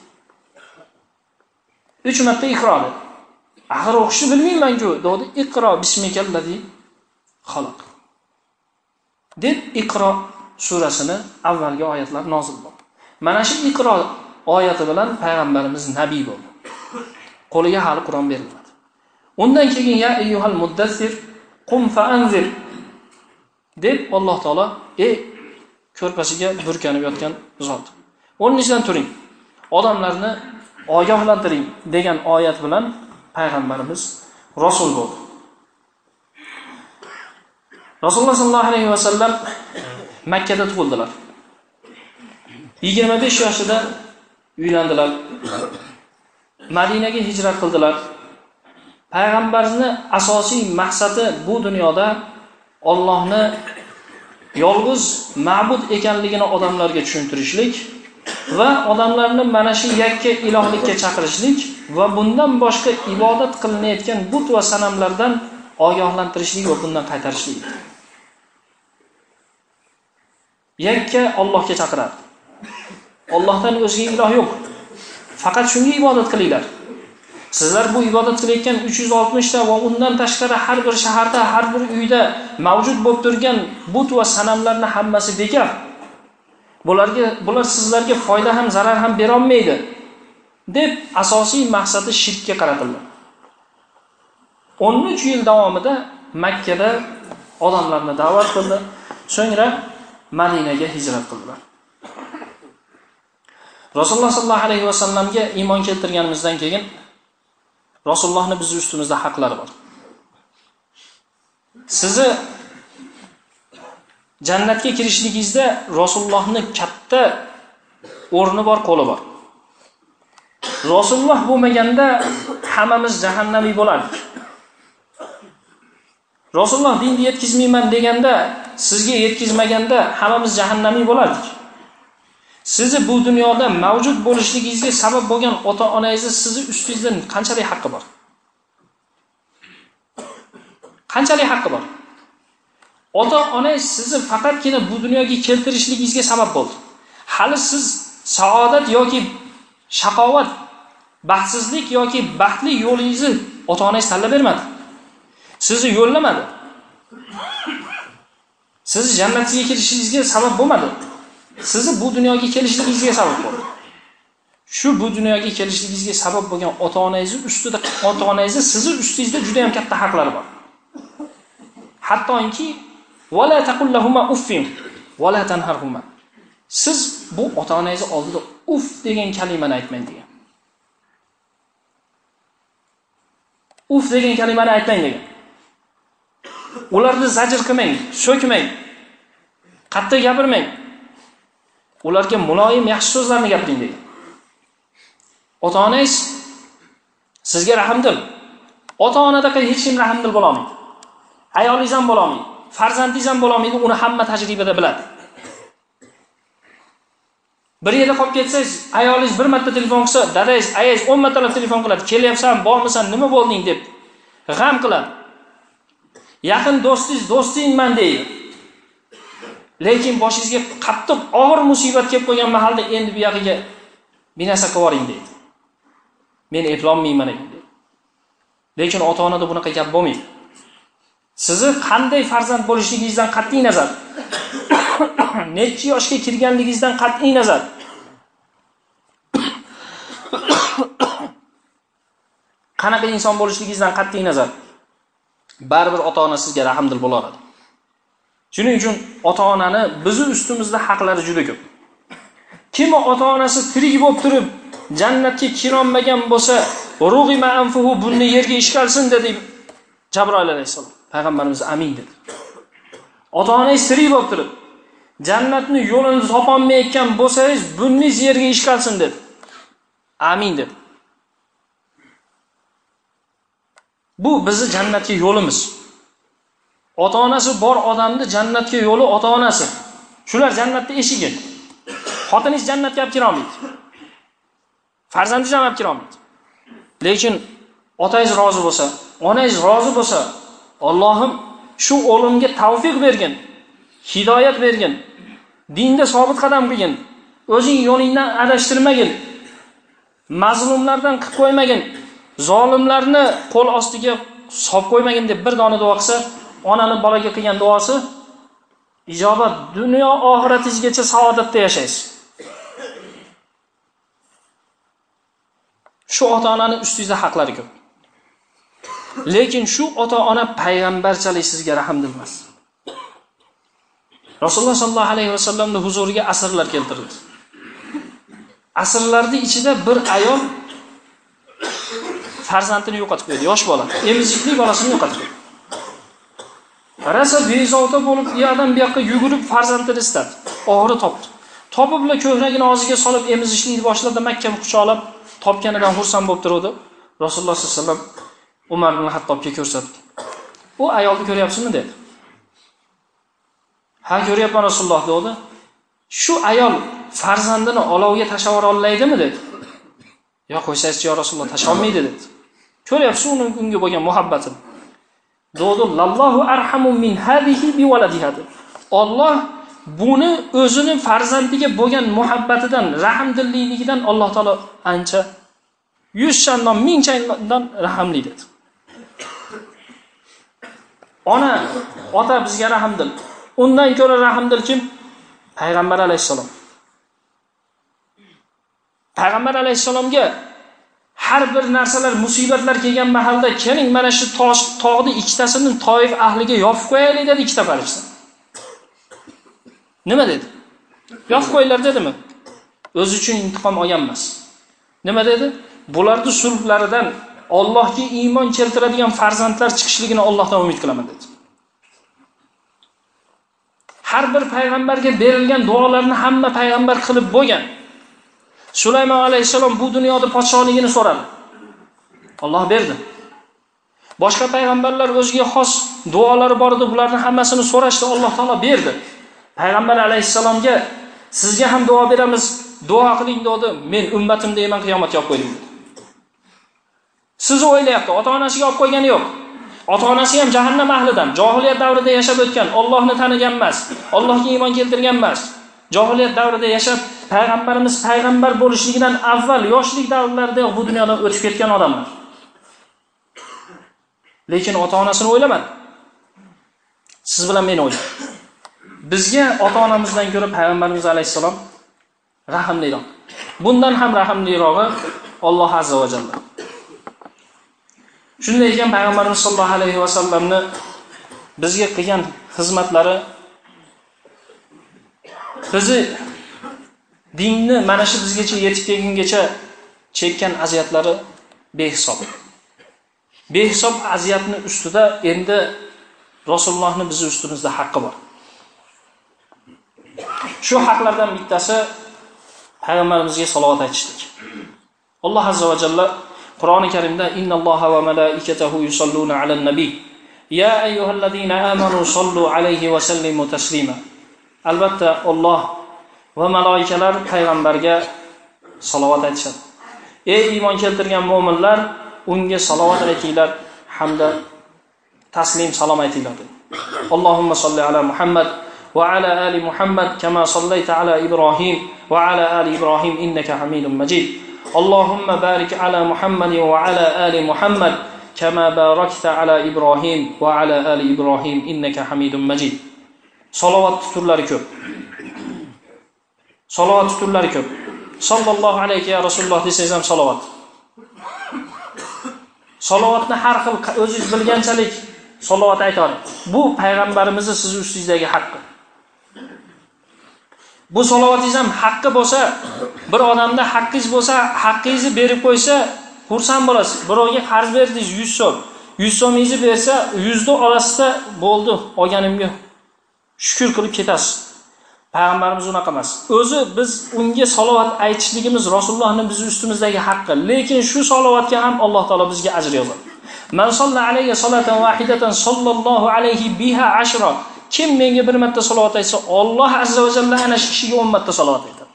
uch marta Iqro dedi. Axir o'qishni bilmayman-ku, dedi. Iqro bismikallazi xalaq. deb Iqro surasini avvalgi oyatlar nozil bo'ldi. Mana shu Iqro oyati bilan payg'ambarimiz nabiy bo'ldi. Qo'liga hali Qur'on berilmadi. Undan keyin ya ayyuhal muddassir qum fa'anzir deb Alloh taolo ey ko'rpasiga burkanib yotgan zot, o'rningizdan turing, odamlarni ogohlantiring degan oyat bilan payg'ambarimiz rasul bo'ldi. Rasululloh sollallohu alayhi vasallam Makka da tug'ildilar. yigirma besh yoshida uylandilar. Madinaga hijrat qildilar. Payg'ambarning asosiy maqsadi bu dunyoda Allohni yolg'iz ma'bud ekanligini odamlarga tushuntirishlik va odamlarni mana shu yakka ilohlikka chaqirishlik va bundan boshqa ibodat qilinayotgan but va sanamlardan ogohlantirishlik va bundan qaytarishlik. Yakka Allohga chaqiradi. Allohdan o'zga iloh yo'q. Faqat shunga ibodat qilinglar. Sizlar bu ibodat qilayotgan uch yuz oltmish ta va undan tashqari har bir shaharda, har bir uyda mavjud bo'lib turgan but va sanamlarni hammasi bekor. Bularga bular sizlarga foyda ham zarar ham bera olmaydi deb asosiy maqsadi shirkka qaratildi. o'n uch yil davomida Makka da odamlarni da'vat qildi, so'ngra Madinaga hijrat qildilar. Rasululloh sollallohu alayhi vasallamga iymon keltirganimizdan keyin Rasulullohning biz ustimizda haqlari bor. Sizni jannatga kirishligingizda Rasulullohning katta o'rni bor, qo'li bor. Rasululloh bo'lmaganda hammamiz jahannamiy bo'lardik. Rasululloh dinni yetkazmayman deganda, sizga yetkazmaganda hammamiz jahannamiy bo'lardik. Sizni bu dunyoda mavjud bo'lishligingizga sabab bo'lgan ota-onangizni sizni ustingizda qanchalik haqqi bor? Qanchalik haqqi bor? Ota-onangiz sizni faqatgina bu dunyoga keltirishligingizga sabab bo'ldi. Hali siz saodat yoki shaqovat, baxtsizlik yoki baxtli yo'lingizni ota-onangiz tanlab bermadi. Sizni yo'llamadi. Sizni jannatga kirishingizga sabab bo'lmadi. Sizni bu dunyoga kelishligingizga sabab bo'ldi. Shu bu dunyoga kelishligingizga sabab bo'lgan ota-onangiz ustida, ota-onangiz sizni ustingizda juda ham katta haqlari bor. Hattoki wala taqul lahumma uffin wala tanharhuma. Siz bu ota-onangiz oldida uff degan kalimani aytmang degan. Uff degan kalimani aytmang degan. Ularni zajr qilmang, so'kmang, qattiq gapirmang. Ularga muloyim yaxshi so'zlarni gapiring degan. Ota-onangiz sizga rahmdil. Ota-onadaqa hech kim rahmdil bo'la olmaydi. Ayolingiz ham bo'la olmaydi, farzandingiz ham bo'la olmaydi, uni hamma tajribada biladi. Bir yerda qolib ketsangiz, ayolingiz bir marta telefon qilsa, dadangiz, ayingiz o'n martalab telefon qiladi. Kelyapsan, bormisan, nima bo'lding deb g'am qiladi. Yaqin do'stingiz, do'stingman deydi. Lekin boshingizga qattiq og'ir musibat kelib qo'ygan mahalda endi bu yoqiga bir narsa qilib yuboring deydi. Men eplolmayman deydi. Lekin ota-onada bunaqa gap bo'lmaydi. sizni qanday farzand bo'lishligingizdan qat'iy nazar, necha yoshga kirganligingizdan qat'iy nazar, qanaqa inson bo'lishligingizdan qat'iy nazar, baribir ota-ona sizga rahmdil bo'laradi. Shuning uchun ota-onani bizning ustimizda haqlari juda ko'p. Kim ota-onasi tirik bo'lib turib jannatga kirolmagan bo'lsa, rug'ima anfuhu bunni yerga ishkalsin dedi Jabroil alayhisalom. Payg'ambarimiz amin dedi. Ota-onangiz tirik bo'lib turib jannatni yo'lini topolmayotgan bo'lsangiz, bunni yerga ishkalsin dedi. Amin dedi. Bu bizni jannatga yo'limiz. Ota-onasi bor odamni jannatga yo'li ota-onasi. Shular jannatning eshigi. Xotiningiz jannatga olib kira olmaydi. Farzandingiz ham olib kira olmaydi. Lekin otangiz rozi bo'lsa, onangiz rozi bo'lsa, Allohim shu o'g'limga tavfiq bergin, hidoyat bergin, dinda sobit qadam qilgin, o'zing yo'lingdan adashtirmagin, mazlumlardan qilib qo'ymagin, zolimlarni qo'l ostiga solib qo'ymagin deb bir dona duo qilsa, onani bolaga qilgan duosi ijobat, dunyo oxiratingizgacha saodatda yashaysiz. Shu ota-onani ustingizda haqlari ko'p. Lekin shu ota-ona payg'ambarchalik sizga rahmdil emas. Rasululloh sollallohu alayhi vasallamning huzuriga asrlar keltirildi. Asrlarning ichida bir ayol farzandini yo'qotib qo'ydi, yosh bola, emizikli bolasini yo'qotib qo'ydi. Qarasa bezovta bo'lib, u odam bu yoqqa yugurib farzandini istadi. Og'ri topdi. Topibla ko'kragini og'ziga solib emizishlikni boshladi, Makka quchoqlab topganidan xursand bo'lib turdi. Rasululloh sollallohu alayhi vasallam Umar ibn Hattobga ko'rsatdi. U ayolni ko'ryapsizmi dedi. Ha, ko'ryapman Rasululloh dedi. Shu ayol farzandini olovga tashlab olmaydimi dedi. Yo'q, qo'ysangiz yo Rasululloh tasholmaydi dedi. Ko'ryapsiz uning unga bo'lgan muhabbatini. Dedi, "Lallohu arhamu min hadihi bi waladiha." Alloh buni o'zini farzandiga bo'lgan muhabbatidan, rahmdilligidan Alloh taolo ancha yuz chandon, ming chandon rahmli dedi. Ona, ota bizga rahmdil. Undan ko'ra rahmdil kim? Payg'ambar alayhisalom. Payg'ambar alayhisalomga har bir narsalar, musibatlar kelgan mahalda keling mana shu tosh, tog'ni ikkitasini Toif ahliga yopib qo'yaylik dedi ikkita farishta. Nima dedi? Yopib qo'yinglar dedimi? O'zi uchun intiqom olgan emas. Nima dedi? Bularning sulhlaridan Allohga iymon keltiradigan farzandlar chiqishligini Allohdan umid qilaman dedi. Har bir payg'ambarga berilgan duolarni hamma payg'ambar qilib bo'lgan. Sulaymon alayhisalom bu dunyoda podshohligini so'radi. Alloh berdi. Boshqa payg'ambarlar o'ziga xos duolari bor edi, bularning hammasini so'rashdi, Alloh taolo berdi. Payg'ambar alayhisalomga sizga ham duo beramiz, duo qiling dedi. Men ummatim deyman, qiyomatga olib qo'ydim dedi. Siz o'ylayapti, ota-onasiga olib qo'ygani yo'q. Ota-onasi ham jahannam ahlidan, jahiliyat davrida yashab o'tgan, Allohni tanigan emas, Allohga iymon keltirgan emas. Jahiliyat davrida yashab, payg'ambarimiz payg'ambar bo'lishligidan avval yoshlik davrlarida bu dunyodan o'tib ketgan odamlar. Lekin ota-onasini o'ylamadi. Siz bilan meni o'ylang. Bizga ota-onamizdan ko'ra payg'ambarimiz alayhisalom rahimliroq. Bundan ham rahimlirog'i Alloh azza va jalla. Shunday ekan payg'ambarimiz sollallohu alayhi vasallamni bizga qilgan xizmatlari, bizi dinni mana shu bizgacha yetib kelgungacha chekkan aziyatlari behisob. Behisob aziyatni ustida endi Rasulullohning bizi ustimizda haqqi bor. Shu haqlardan bittasi payg'ambarimizga salovat aytishlik. Alloh azza va jalla Qur'oni Karimda innalloha va malaikatahu yusalluna alan nabiy ya ayyuhallazina amanu sallu alayhi va sallimu taslima. Albatta Alloh va malaikalar payg'ambarga salovat aytishadi. Ey iymon keltirgan mu'minlar, unga salovat aytinglar hamda taslim salom aytinglar. Allohumma salli ala Muhammad va ala ali Muhammad kama sallayta ala Ibrohim va ala ali Ibrohim innaka Hamidum Majid. Allohumma barik ala Muhammad va ala ali Muhammad kama barakta ala Ibrohim va ala ali Ibrohim innaka Hamidum Majid. Salovat turlari ko'p. Salovat turlari ko'p. Sallallohu alayhi ya Rasululloh desangiz ham salovat. Salovatni har xil o'zingiz bilganchalik salovat aytavering. Bu payg'ambarimizning siz ustingizdagi haqqi. Bu salovatingiz ham haqqi bo'lsa, bir odamda haqqingiz bo'lsa, haqqingizni berib qo'ysa, xursand bo'lasiz. Birovga qarz berdingiz yuz so'm. yuz so'mingizni bersa, yuz ni olasizda bo'ldi, olganimga shukr qilib ketasiz. Payg'ambarimiz unaqa emas. O'zi biz unga salovat aytishligimiz Rasulullohning biz ustimizdagi haqqi. Lekin shu salovatga ham Alloh taolo bizga ajr yozadi. Man salla alayhi salatan wahidatan sallallohu alayhi biha ashra. Kim menga bir marta salovat aytsa, Alloh azza va jalla ana shu kishiga o'n marta salovat aytadi.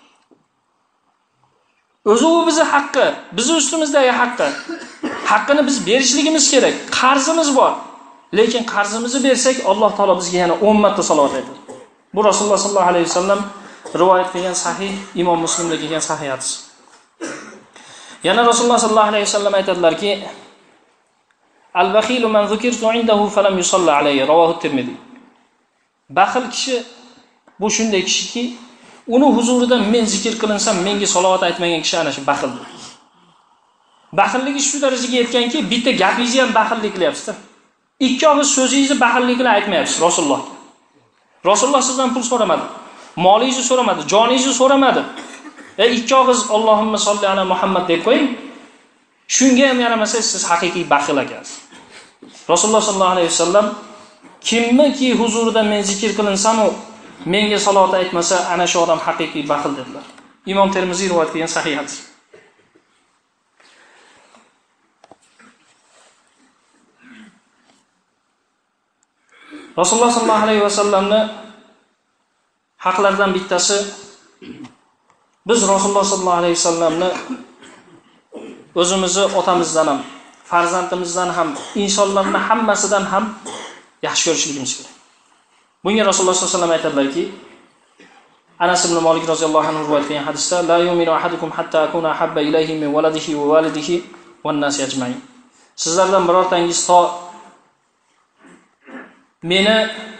O'zi u bizning haqqi, bizning ustimizdagi haqqi. Haqqini biz berishligimiz kerak. Qarzimiz bor. Lekin qarzimizni bersak, Alloh taolo bizga yana o'n marta salovat aytadi. Bu Rasululloh sallallohu alayhi vasallam rivoyat qilgan sahih, Imom Muslimda kelgan sahih hadis. Yana Rasululloh sallallohu alayhi vasallam aytadilarki: "Al-bakhilu man zukirtu indahu falam yusalla alayhi", rivoyat Tirmiziy. Baxil kishi bu shunday kishiki, uni huzurida men zikr qilinsam, menga salovat aytmagan kishi ana shu baxildir. Baxilligi shu darajaga yetganki, bitta gapingizni ham baxillik qilyapsiz-da. Ikki og'iz so'zingizni baxillik bilan aytmayapsiz Rasulullohga. Rasululloh sizdan pul so'ramadi. Molingizni so'ramadi, joningizni so'ramadi. E ikki og'iz Allohumma solli ala Muhammad deb qo'ying. Shunga ham yaramasa siz haqiqiy baxil ekansiz. Rasululloh sollallohu alayhi vasallam kimmiki huzurida men zikr qilinsam, menga salovat aytmasa, ana shu odam haqiqiy baxil dedilar. Imom Termiziy rivoyat qilgan sahih hadis. Rasululloh sallallohu alayhi vasallamni haqlaridan bittasi, biz Rasululloh sallallohu alayhi vasallamni o'zimizni otamizdan ham, farzandimizdan ham, insonlarning hammasidan ham yaxshi ko'rishligimiz kerak. Bunga Rasululloh sallallohu alayhi vasallam aytadilarki, Anas ibn Malik roziyallohu anhu rivoyat qilgan hadisda, la yu'minu ahadukum hatta akuna habba ilayhi min waladihi wa walidihi wan nasi ajma'in. Sizlardan birortangiz to meni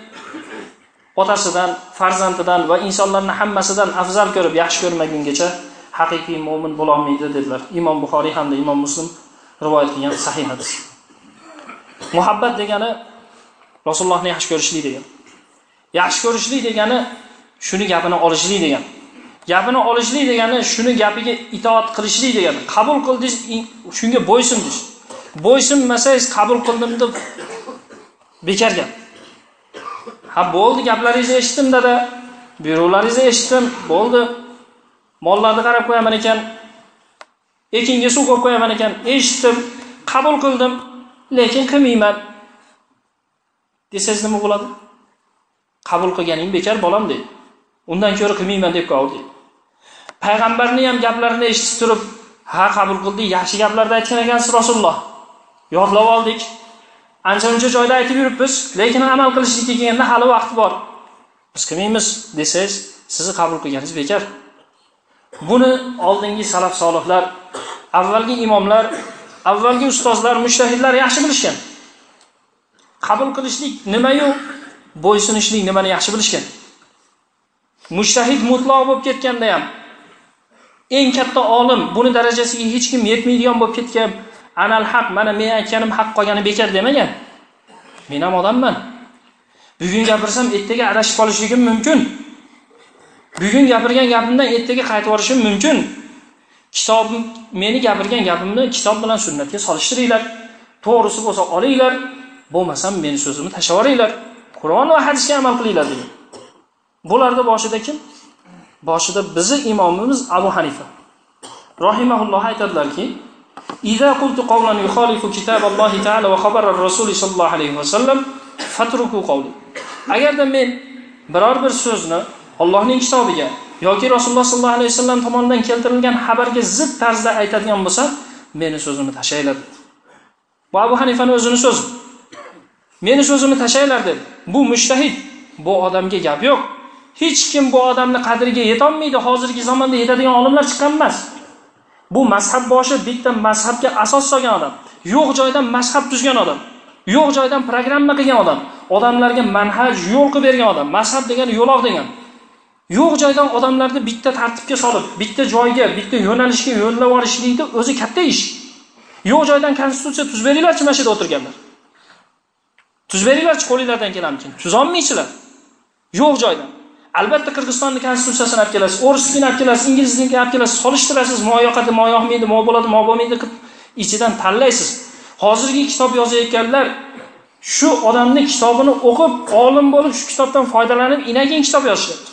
otasidan, farzandidan va insonlarning hammasidan afzal ko'rib yaxshi ko'rmagungacha haqiqiy mu'min bo'la olmaydi dedilar. Imom Buxoriy hamda Imom Muslim rivoyat qilgan sahih hadis. Muhabbat degani Rasulullohni yaxshi ko'rishlik degani. Yaxshi ko'rishlik degani shuni gapini olishlik degani. Gapini olishlik degani shuni gapiga itoat qilishlik degani. Qabul qildingiz, shunga bo'ysundingiz. Bo'ysunmasangiz qabul qildim deb bekor gap. Ha bo'ldi, gaplaringizni eshitdim dada, buyruqlaringizni eshitdim, bo'ldi. Mollarni qarab qo'yaman ekan, ekinga suv qo'yib qo'yaman ekan, eshitdim, qabul qildim, lekin qilmayman. Desangiz nima bo'ladi? Qabul qilganing bekor bolam deydi. Undan ko'ra qilmayman deb qo'ydi. Payg'ambarning ham gaplarini eshitib turib, ha qabul qildik, yaxshi gaplarda aytgan ekansiz Rasululloh. Yodlab oldik. Ancha-muncha joyda aytib yuribmiz, lekin amal qilishga kelganda hali vaqt bor. Biz qilmaymiz desangiz, sizni qabul qilganingiz bekor. Buni oldingi salaf solihlar, avvalgi imomlar, avvalgi ustozlar, mujtahidlar yaxshi bilishgan. Qabul qilishlik nima-yu, bo'ysunishlik nimani yaxshi bilishgan. Mujtahid mutlaq bo'lib ketganda ham eng katta olim, buni darajasiga hech kim yetmaydigan bo'lib ketgan, anal haq, mana men aytganim haq qolgani bekor demagan. Men ham odamman. Bugun gapirsam, ertaga adashib qolishligim mumkin. Bugun gapirgan gapimdan ertaga qaytib olishim mumkin. Kitob meni gapirgan gapimni kitob bilan sunnatga solishtiringlar. To'g'risi bo'lsa olinglar, bo'lmasam meni so'zimni tashlab yuboringlar. Qur'on va hadisga amal qilinglar dedim. Bularda boshida kim? Boshida bizi imomimiz Abu Hanifa rahimahulloh aytadilarki, "Iza qultu qawlan yukhalifu kitaballohi ta'ala va khabara ar-rasul sallallohu alayhi va sallam fatruku qawli." Agarda men biror bir so'zni Allohning kitobiga yoki Rasululloh sallallohu alayhi vasallam tomonidan keltirilgan xabarga zid tarzda aytadigan bo'lsam, meni so'zimni tashlaylar. Bu Abu Hanifaning o'zining so'zi. Meni so'zimni tashlaylar dedi. Bu mujtahid, bu odamga gap yo'q. Hech kim bu odamni qadriga yeta olmaydi. Hozirgi zamonda yetadigan olimlar chiqqan emas. Bu mazhab boshi bitta mazhabga asos solgan odam. yo'q joydan mazhab tuzgan odam, yo'q joydan programma qilgan odam, odamlarga manhaj, yo'l qilib bergan odam. Mazhab degani yo'loq degan. Yo'q joydan odamlarni bitta tartibga solib, bitta joyga, bitta yo'nalishga yo'llab olishlikni o'zi katta ish. Yo'q joydan konstitutsiya tuzib beringlarchi mana shu yerda o'tirganlar. Tuzib beringlarchi qo'lingizdan kelarmikin. Tuzolmaysizlar. Yo'q joydan. Albatta Qirg'izistonning konstitutsiyasini olib kelasiz, o'risnikini olib kelasiz, ingliznikini olib kelasiz, solishtirasiz, mo yoqadi, mo yoqmaydi, mo bo'ladi, mo bo'lmaydi qilib ichidan tanlaysiz. Hozirgi kitob yozayotganlar shu odamning kitobini o'qib, olim bo'lib, shu kitobdan foydalanib, inakin kitob yozishadi.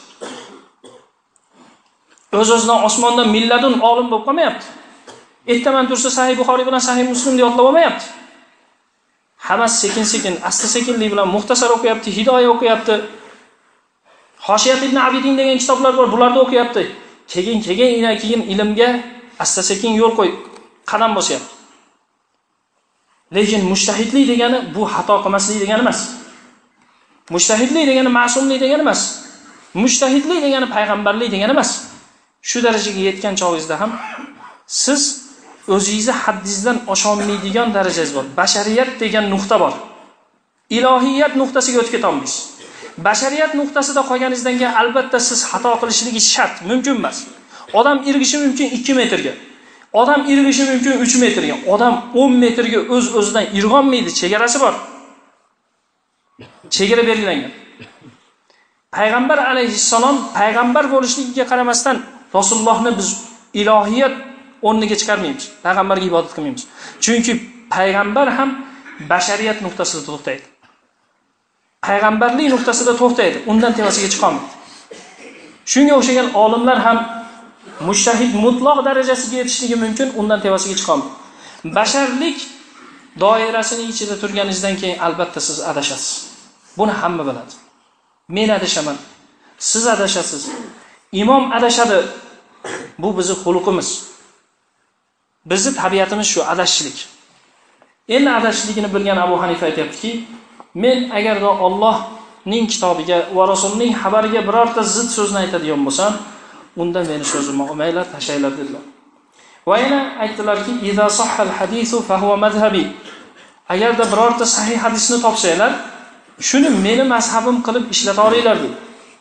O'z-o'zidan osmondan milladun olim bo'lib qolmayapti. Ertaman tursa Sahih Buxoriy bilan Sahih Muslimni yodlab olmayapti. Hammasi sekin-sekin, asta-sekinlik bilan muxtasar o'qiyapti, hidoya o'qiyapti. Hoshiyat ibn Abidin degan kitoblar bor, bularni o'qiyapti. Keyin-keyin keyin ilmga asta-sekin yo'l qo'y, qadam bosyapti. Lekin mujtahidlik degani bu xato qilmaslik degani emas. Mujtahidlik degani ma'sumlik degani emas. Mujtahidlik degani payg'ambarlik degani emas. Shu darajaga yetgan chog'ingizda ham siz o'zingizni haddingizdan osholmaydigan darajangiz bor. Bashariyat degan nuqta bor. Ilohiyat nuqtasiga o'tib keta olmaysiz. Bashariyat nuqtasida qolganingizdan keyin albatta siz xato qilishingiz shart, mumkin emas. Odam irg'ishi mumkin ikki metrga. Odam irg'ishi mumkin uch metrga. Odam o'n metrga o'z-o'zidan irg'onmaydi, chegarasi bor. Chegara belgilangan. Payg'ambar alayhissalom payg'ambar bo'lishligiga qaramasdan Rasulullohni biz ilohiyat o'rniga chiqarmaymiz. Payg'ambarga ibodat qilmaymiz. Chunki payg'ambar ham bashariyat nuqtasida to'xtaydi. Payg'ambarlik nuqtasida to'xtaydi, undan tevasiga chiqa olmaydi. Shunga o'xshagan olimlar ham mujtahid mutlaq darajasiga yetishligi mumkin, undan tevasiga chiqa olmaydi. Basharlik doirasining ichida turganingizdan keyin albatta siz adashasiz. Buni hamma biladi. Men adashaman, siz adashasiz. Imom adashadi. Bu bizning xulqimiz. Bizning tabiatimiz shu adashishlik. Endi adashishligini bilgan Abu Hanifa aytayaptiki, men agarda Allohning kitobiga va Rasulning xabariga birorta zid so'zni aytadigan bo'lsam, unda meni so'zimni olmanglar, tashlanglar dedilar. Va yana aytdilarki, "Iza sahhal hadisu fa huwa madhhabi." Agarda birorta sahih hadisni topsanglar, shuni meni mazhabim qilib ishlata olinglar dedi.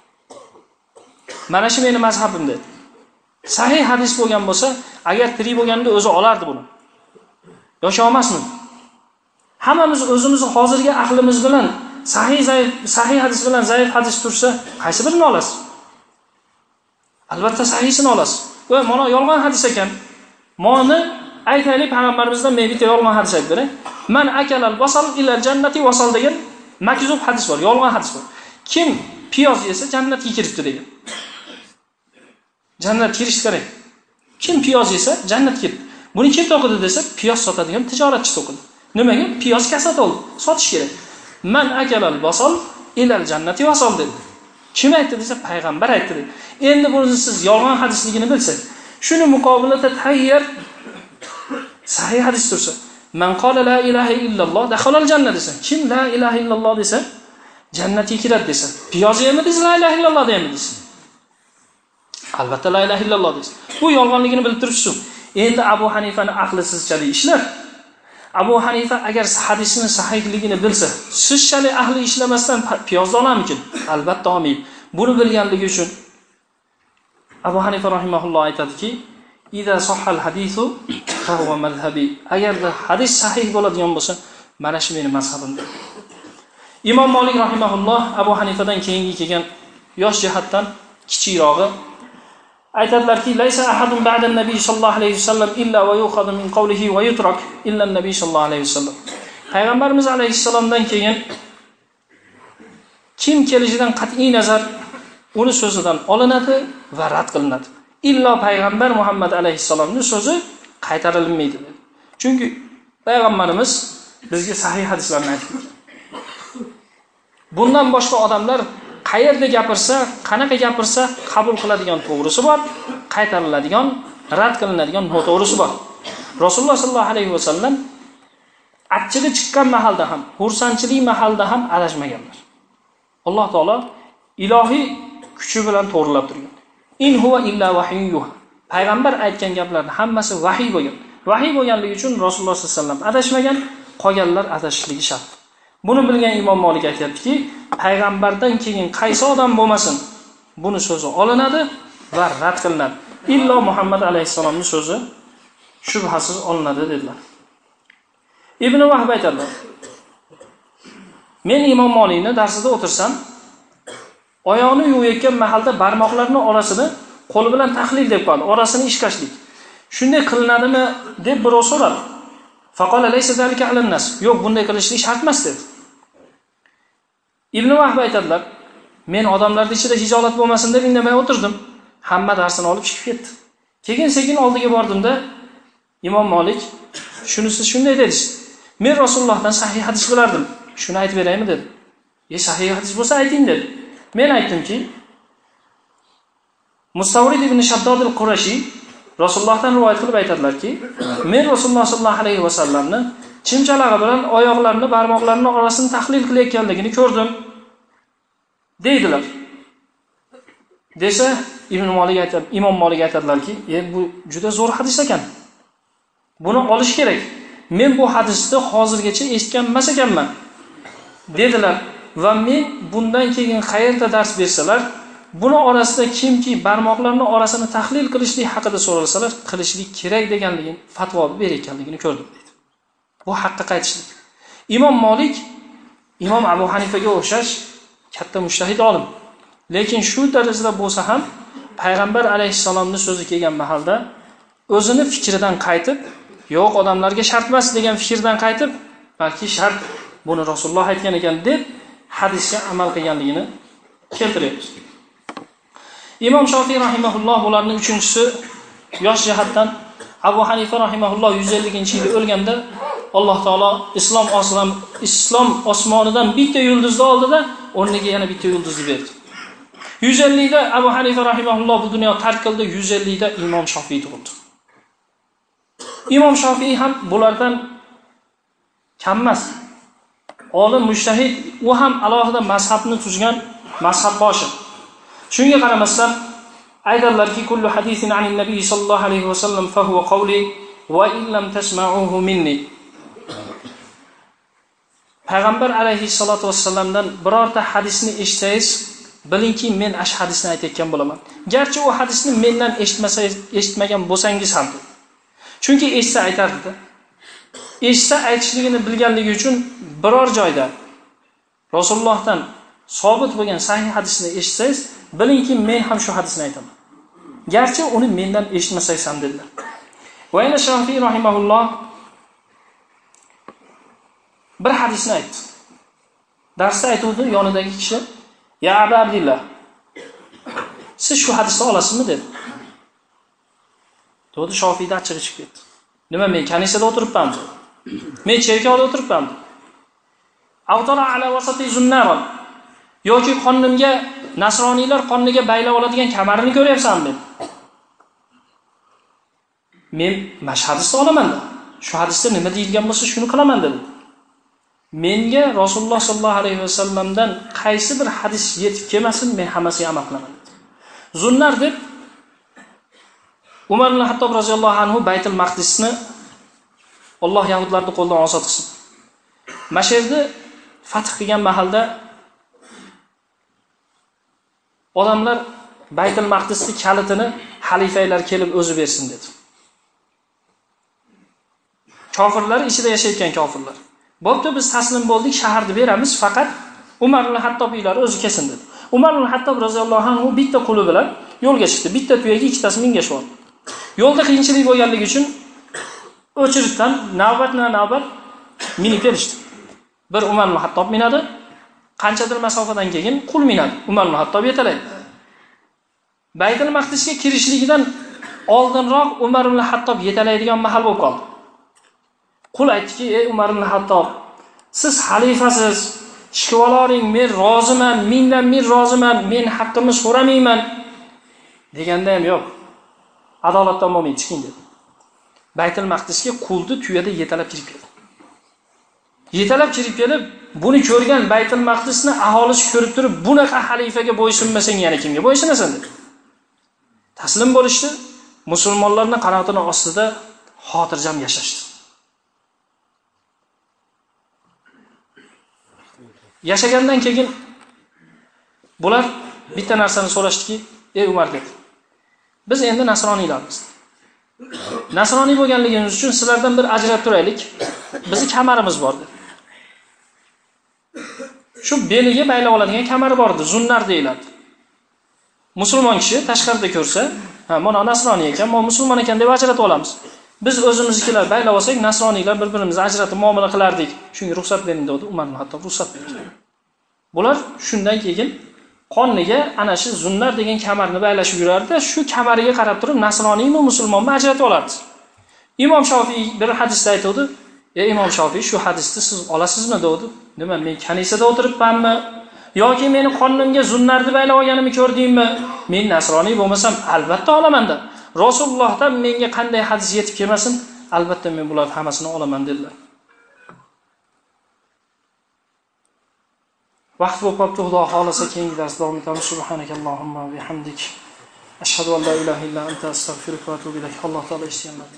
Mana shu meni mazhabim dedi. Sahih hadis bo'lgan bo'lsa, agar tirik bo'lganda o'zi olardi buni. Yo'sha olmasmi? Hammamiz o'zimizni hozirgi aqlimiz bilan sahih zaif sahih hadis bilan zaif hadis tursa, qaysi birini olasiz? Albatta sahihini olasiz. Va mana yolg'on hadis ekan. Moni aytaylik payg'ambarimizdan men bitta yolg'on hadis aytdilar. Man akalal basal ila jannati wasal degan makzub hadis bor, yolg'on hadis bor. Kim piyoz yesa jannatga kiribdi degan. Jannat kirish kerak. Kim piyoz yesa jannatga kiribdi. Buni kim to'qidi desa, piyoz sotadigan tijoratchi to'qidi. Nimaga? Piyoz kasat oldi, sotish kerak. Man akalal basal ila jannati wasal dedi. Kim aytdi desa, payg'ambar aytdi dedi. Endi buni siz yolg'on hadisligini bilsangiz, shuni muqobilada tayyar sahih hadis tursa, man qala la ilaha illalloh dakhalal jannat desa, kim la ilaha illalloh desa, jannatga kiradi desa, piyoz yemidingiz la ilaha illalloh demidingiz? Albatta la ilaha illalloh desa. Bu yolg'onligini bilib turibsiz. Endi Abu Hanifani aqlisizchalik ishlar. Abu Hanifa agar hadisini sahihligini bilsa, sizchalik ahli ishlamasdan piyoz olarmikin? Albatta olmaydi. Buni bilganligi uchun Abu Hanifa rahimahulloh aytadiki, "Iza sahhal hadisu fa huwa madhhabi." Agarda hadis sahih bo'ladigan bo'lsa, mana shu meni mazhabim. Imom Malik rahimahulloh Abu Hanifadan keyingi kelgan yosh jihatdan kichikrog'i aytadilarki, "Laysa ahadun ba'da an-nabiy sallallohu alayhi vasallam illa va yuqadu min qawlihi va yutrak illa an-nabiy sallallohu alayhi vasallam." Payg'ambarimiz alayhissalomdan keyin kim kelishidan qat'iy nazar uni so'zidan olinadi va rad qilinadi. Illo payg'ambar Muhammad alayhissalomning so'zi qaytarilmaydi dedi. Chunki payg'ambarimiz bizga sahih hadislarni aytdi. Bundan boshqa odamlar qayerda gapirsa, qanaqa gapirsa qabul qiladigan to'g'risi bor, qaytariladigan, rad qilinadigan noto'g'risi bor. Rasululloh sallallohu alayhi vasallam achchig'i chiqqan mahalda ham, xursandchilik mahalda ham adashmaganlar. Alloh taolo ilohiy kuchi bilan to'g'rilab turgan. In huwa illa vahyun yuha. Payg'ambar aytgan gaplarning hammasi vahiy bo'lgan. Vahiy bo'lganligi uchun Rasululloh sollallohu alayhi vasallam adashmagan, qolganlar adashishligi shart. Buni bilgan Imom Malik aytayaptiki, payg'ambardan keyin qaysi odam bo'lmasin, buni so'zi olinadi va rad qilinadi. Illo Muhammad alayhisalomning so'zi shubhasiz olinadi dedilar. Ibn Vahb aytadilar: Men Imom Malikning darsida o'tirsam, oyoqni yuvayotgan mahalda barmoqlarning orasini qo'li bilan tahlil deb qo'yadi, orasini ishkashlik. Shunday qilinadimi deb birov so'radi. Faqala laysa zalika alan-nas. Yo'q, bunday qilishlik shart emas dedi. Ibn Vahb aytadilar: Men odamlarning ichida hijolat bo'lmasin deb indamay o'tirdim. Hamma darsini olib chiqib ketdi. Keyin sekin oldiga bordimda Imom Malik shunisi shunday dedi. Men Rasulullohdan sahih hadis bilardim. Shuni aytib beraymi dedi. "E, sahih hadis bo'lsa ayting" dedi. Men aytdimki, Mustawrid ibn Shaddod al-Qurashi Rasulullohdan rivoyat qilib aytadilarki, men Rasululloh sollallohu alayhi vasallamni chimchalari bilan oyoqlarini, barmoqlarini orasini tahlil qilayotganligini ko'rdim deydilar. Desa, Ibn Malik aytadi, Imom Malik aytadilarki, "E, bu juda zo'r hadis ekan. Buni olish kerak. Men bu hadisni hozirgacha eshitgan emas ekanman" dedilar. Va men bundan keyin qayerda dars bersalar, buni orasida kimki barmoqlarning orasini tahlil qilishlik haqida so'ralsalar, qilishlik kerak deganligini, fatvo berayotganligini ko'rdim dedi. Bu haqqa qaytishlik. Imom Malik Imom Abu Hanifaga o'xshash katta mujtahid olim. Lekin shu darajada bo'lsa ham payg'ambar alayhisalomning so'zi kelgan mahalda o'zini fikridan qaytib, yo'q odamlarga shart emas degan fikrdan qaytib, balki shart buni Rasululloh aytgan ekan deb hadisga amal qilganligini keltiryapti. Imom Shofiy rahimahulloh bularning uchinchisi yosh jihatdan. Abu Hanifa rahimahulloh yuz ellinchi yilda o'lganda Alloh taolo islom oslam islom osmonidan bitta yulduzni oldida o'rniga yana bitta yulduzni berdi. yuz ellikda Abu Hanifa rahimahulloh bu dunyo tark qildi, yuz ellikda Imom Shofiy tug'ildi. Imom Shofiy ham bulardan kam emas. Olim mujtahid, u ham alohida mazhabni tuzgan mazhab boshi. Shunga qaramasdan aytadilarki, kullu hadisin anin nabiy sallallohu alayhi vasallam fa huwa qawli va in lam tasma'uhu minni. Payg'ambar alayhi salatu vasallamdan birorta hadisni eshitsangiz, bilingki men ash hadisni aytayotgan bo'laman. Garchi u hadisni mendan eshitmasangiz, eshitmagan bo'lsangiz ham. Chunki eshitsa aytardi. Eshitsa aytishligini bilganligi uchun biror joyda Rasulullohdan sobit bo'lgan sahih hadisni eshitsangiz, bilingki men ham shu hadisni aytaman. Garchi uni mendan eshitmasangiz ham dedilar. Va yana Shofiy rahimahulloh bir hadisni aytdi. Darsda aytuvdi yonidagi kishi, "Ya Abu Abdullah, siz shu hadisni olasizmi?" dedi. Dedi Shofiyda achchig'i chiqib ketdi. "Nima, men kanisada o'tiribman? Men cherkovda o'tiribman. Avtara ala wasati zunnaron. Yoki qonimga nasroniylar qoniga baylab oladigan kamarini ko'ryapsanmi?" Men mashhadisni olaman. Shu hadisda nima deyilgan bo'lsa shuni qilaman dedi. Menga Rasululloh sollallohu alayhi vasallamdan qaysi bir hadis yetib kelmasin, men hammasiga amal qilaman dedi. Zunnar deb Umar ibn Hattob roziyallohu anhu Baytul Maqdisni Alloh yahudlarning qo'lidan ozod qilsin. Masherni fath qilgan mahalda odamlar Baytul Maqdisning kalitini xalifalar kelib o'zi bersin dedi. Kofirlar ichida yashayotgan kofirlar. Bo'pti, biz taslim bo'ldik, shaharni beramiz, faqat Umar ibn Hattobiylar o'zi kelsin dedi. Umar ibn Hattob roziyallohu anhu bitta quli bilan yo'lga chiqdi. Bitta tuyaga ikkitasi mingashib oldi. Yo'lda qiyinchilik bo'lganligi uchun o'chirishdan navbatma-navbat minib kelishdi. Bir Umar ibn Hattob minadi, qanchadir masofadan keyin qul minadi. Umar ibn Hattob yetalaydi. Baytul Maqdisga kirishligidan oldinroq Umar ibn Hattob yetalaydigan mahal bo'lib qoldi. Qul aytdiki, "Ey Umar ibn Hattob, siz xalifasiz, shikvaloring, men roziman, mingdan ming roziman, men haqqimni so'ramayman." Deganda ham yo'q. Adolatdan bo'lmay chiqing dedi. Baytul Maqdisga qulni tuyada yetalab kirib keldi. Yetalab kirib kelib, buni ko'rgan Baytul Maqdisni aholisi ko'rib turib, bunaqa xalifaga bo'ysunmasang yana kimga bo'ysunasan dedi. Taslim bo'lishdi. Musulmonlarning qanotini ostida xotirjam yashashdi. Yashagandan keyin bular bitta narsani so'rashdiki, "Ey Umar" dedi. "Biz endi nasroniylarmiz. Nasroniy bo'lganligimiz uchun sizlardan bir ajratib turaylik. Bizning kamarimiz bor" dedi. Shu beliga baylab oladigan kamari bor edi, zunnar deyiladi. Musulmon kishi tashqarida ko'rsa, "Ha, mana nasroniy ekan, mana musulmon ekan" deb ajratib olamiz. Biz o'zimiznikilar baylab olsak, nasroniylar bir-birimizni ajratib muomala qilardik. Shunga ruxsat bering dedi. Umar ibn Hattob ruxsat berdi. Bular shundan keyin qonniga ana shu zunnar degan kamarni baylashib yurardi. Shu kamariga qarab turib nasroniymi, musulmonmi ajratib olardi. Imom Shofiy bir hadisda aytdi, "Ey Imom Shofiy, shu hadisni siz olasizmi?" dedi. "Nima, men kanisada o'tiribmanmi yoki meni qonimga zunnarni baylab olganimni ko'rdingmi? Men nasroniy bo'lmasam, albatta olaman-da. Rasulullohdan menga qanday hadis yetib kelmasin, albatta men bular hammasini olaman" dedilar. Vaqt bo'lib qolibdi, Xudo xolasa keyingi darsda davom etamiz. Subhanakallohumma va bihamdik. Ashhadu an la ilaha illa anta astagfiruka va atubu ilayk. Alloh taolo eshitganlarni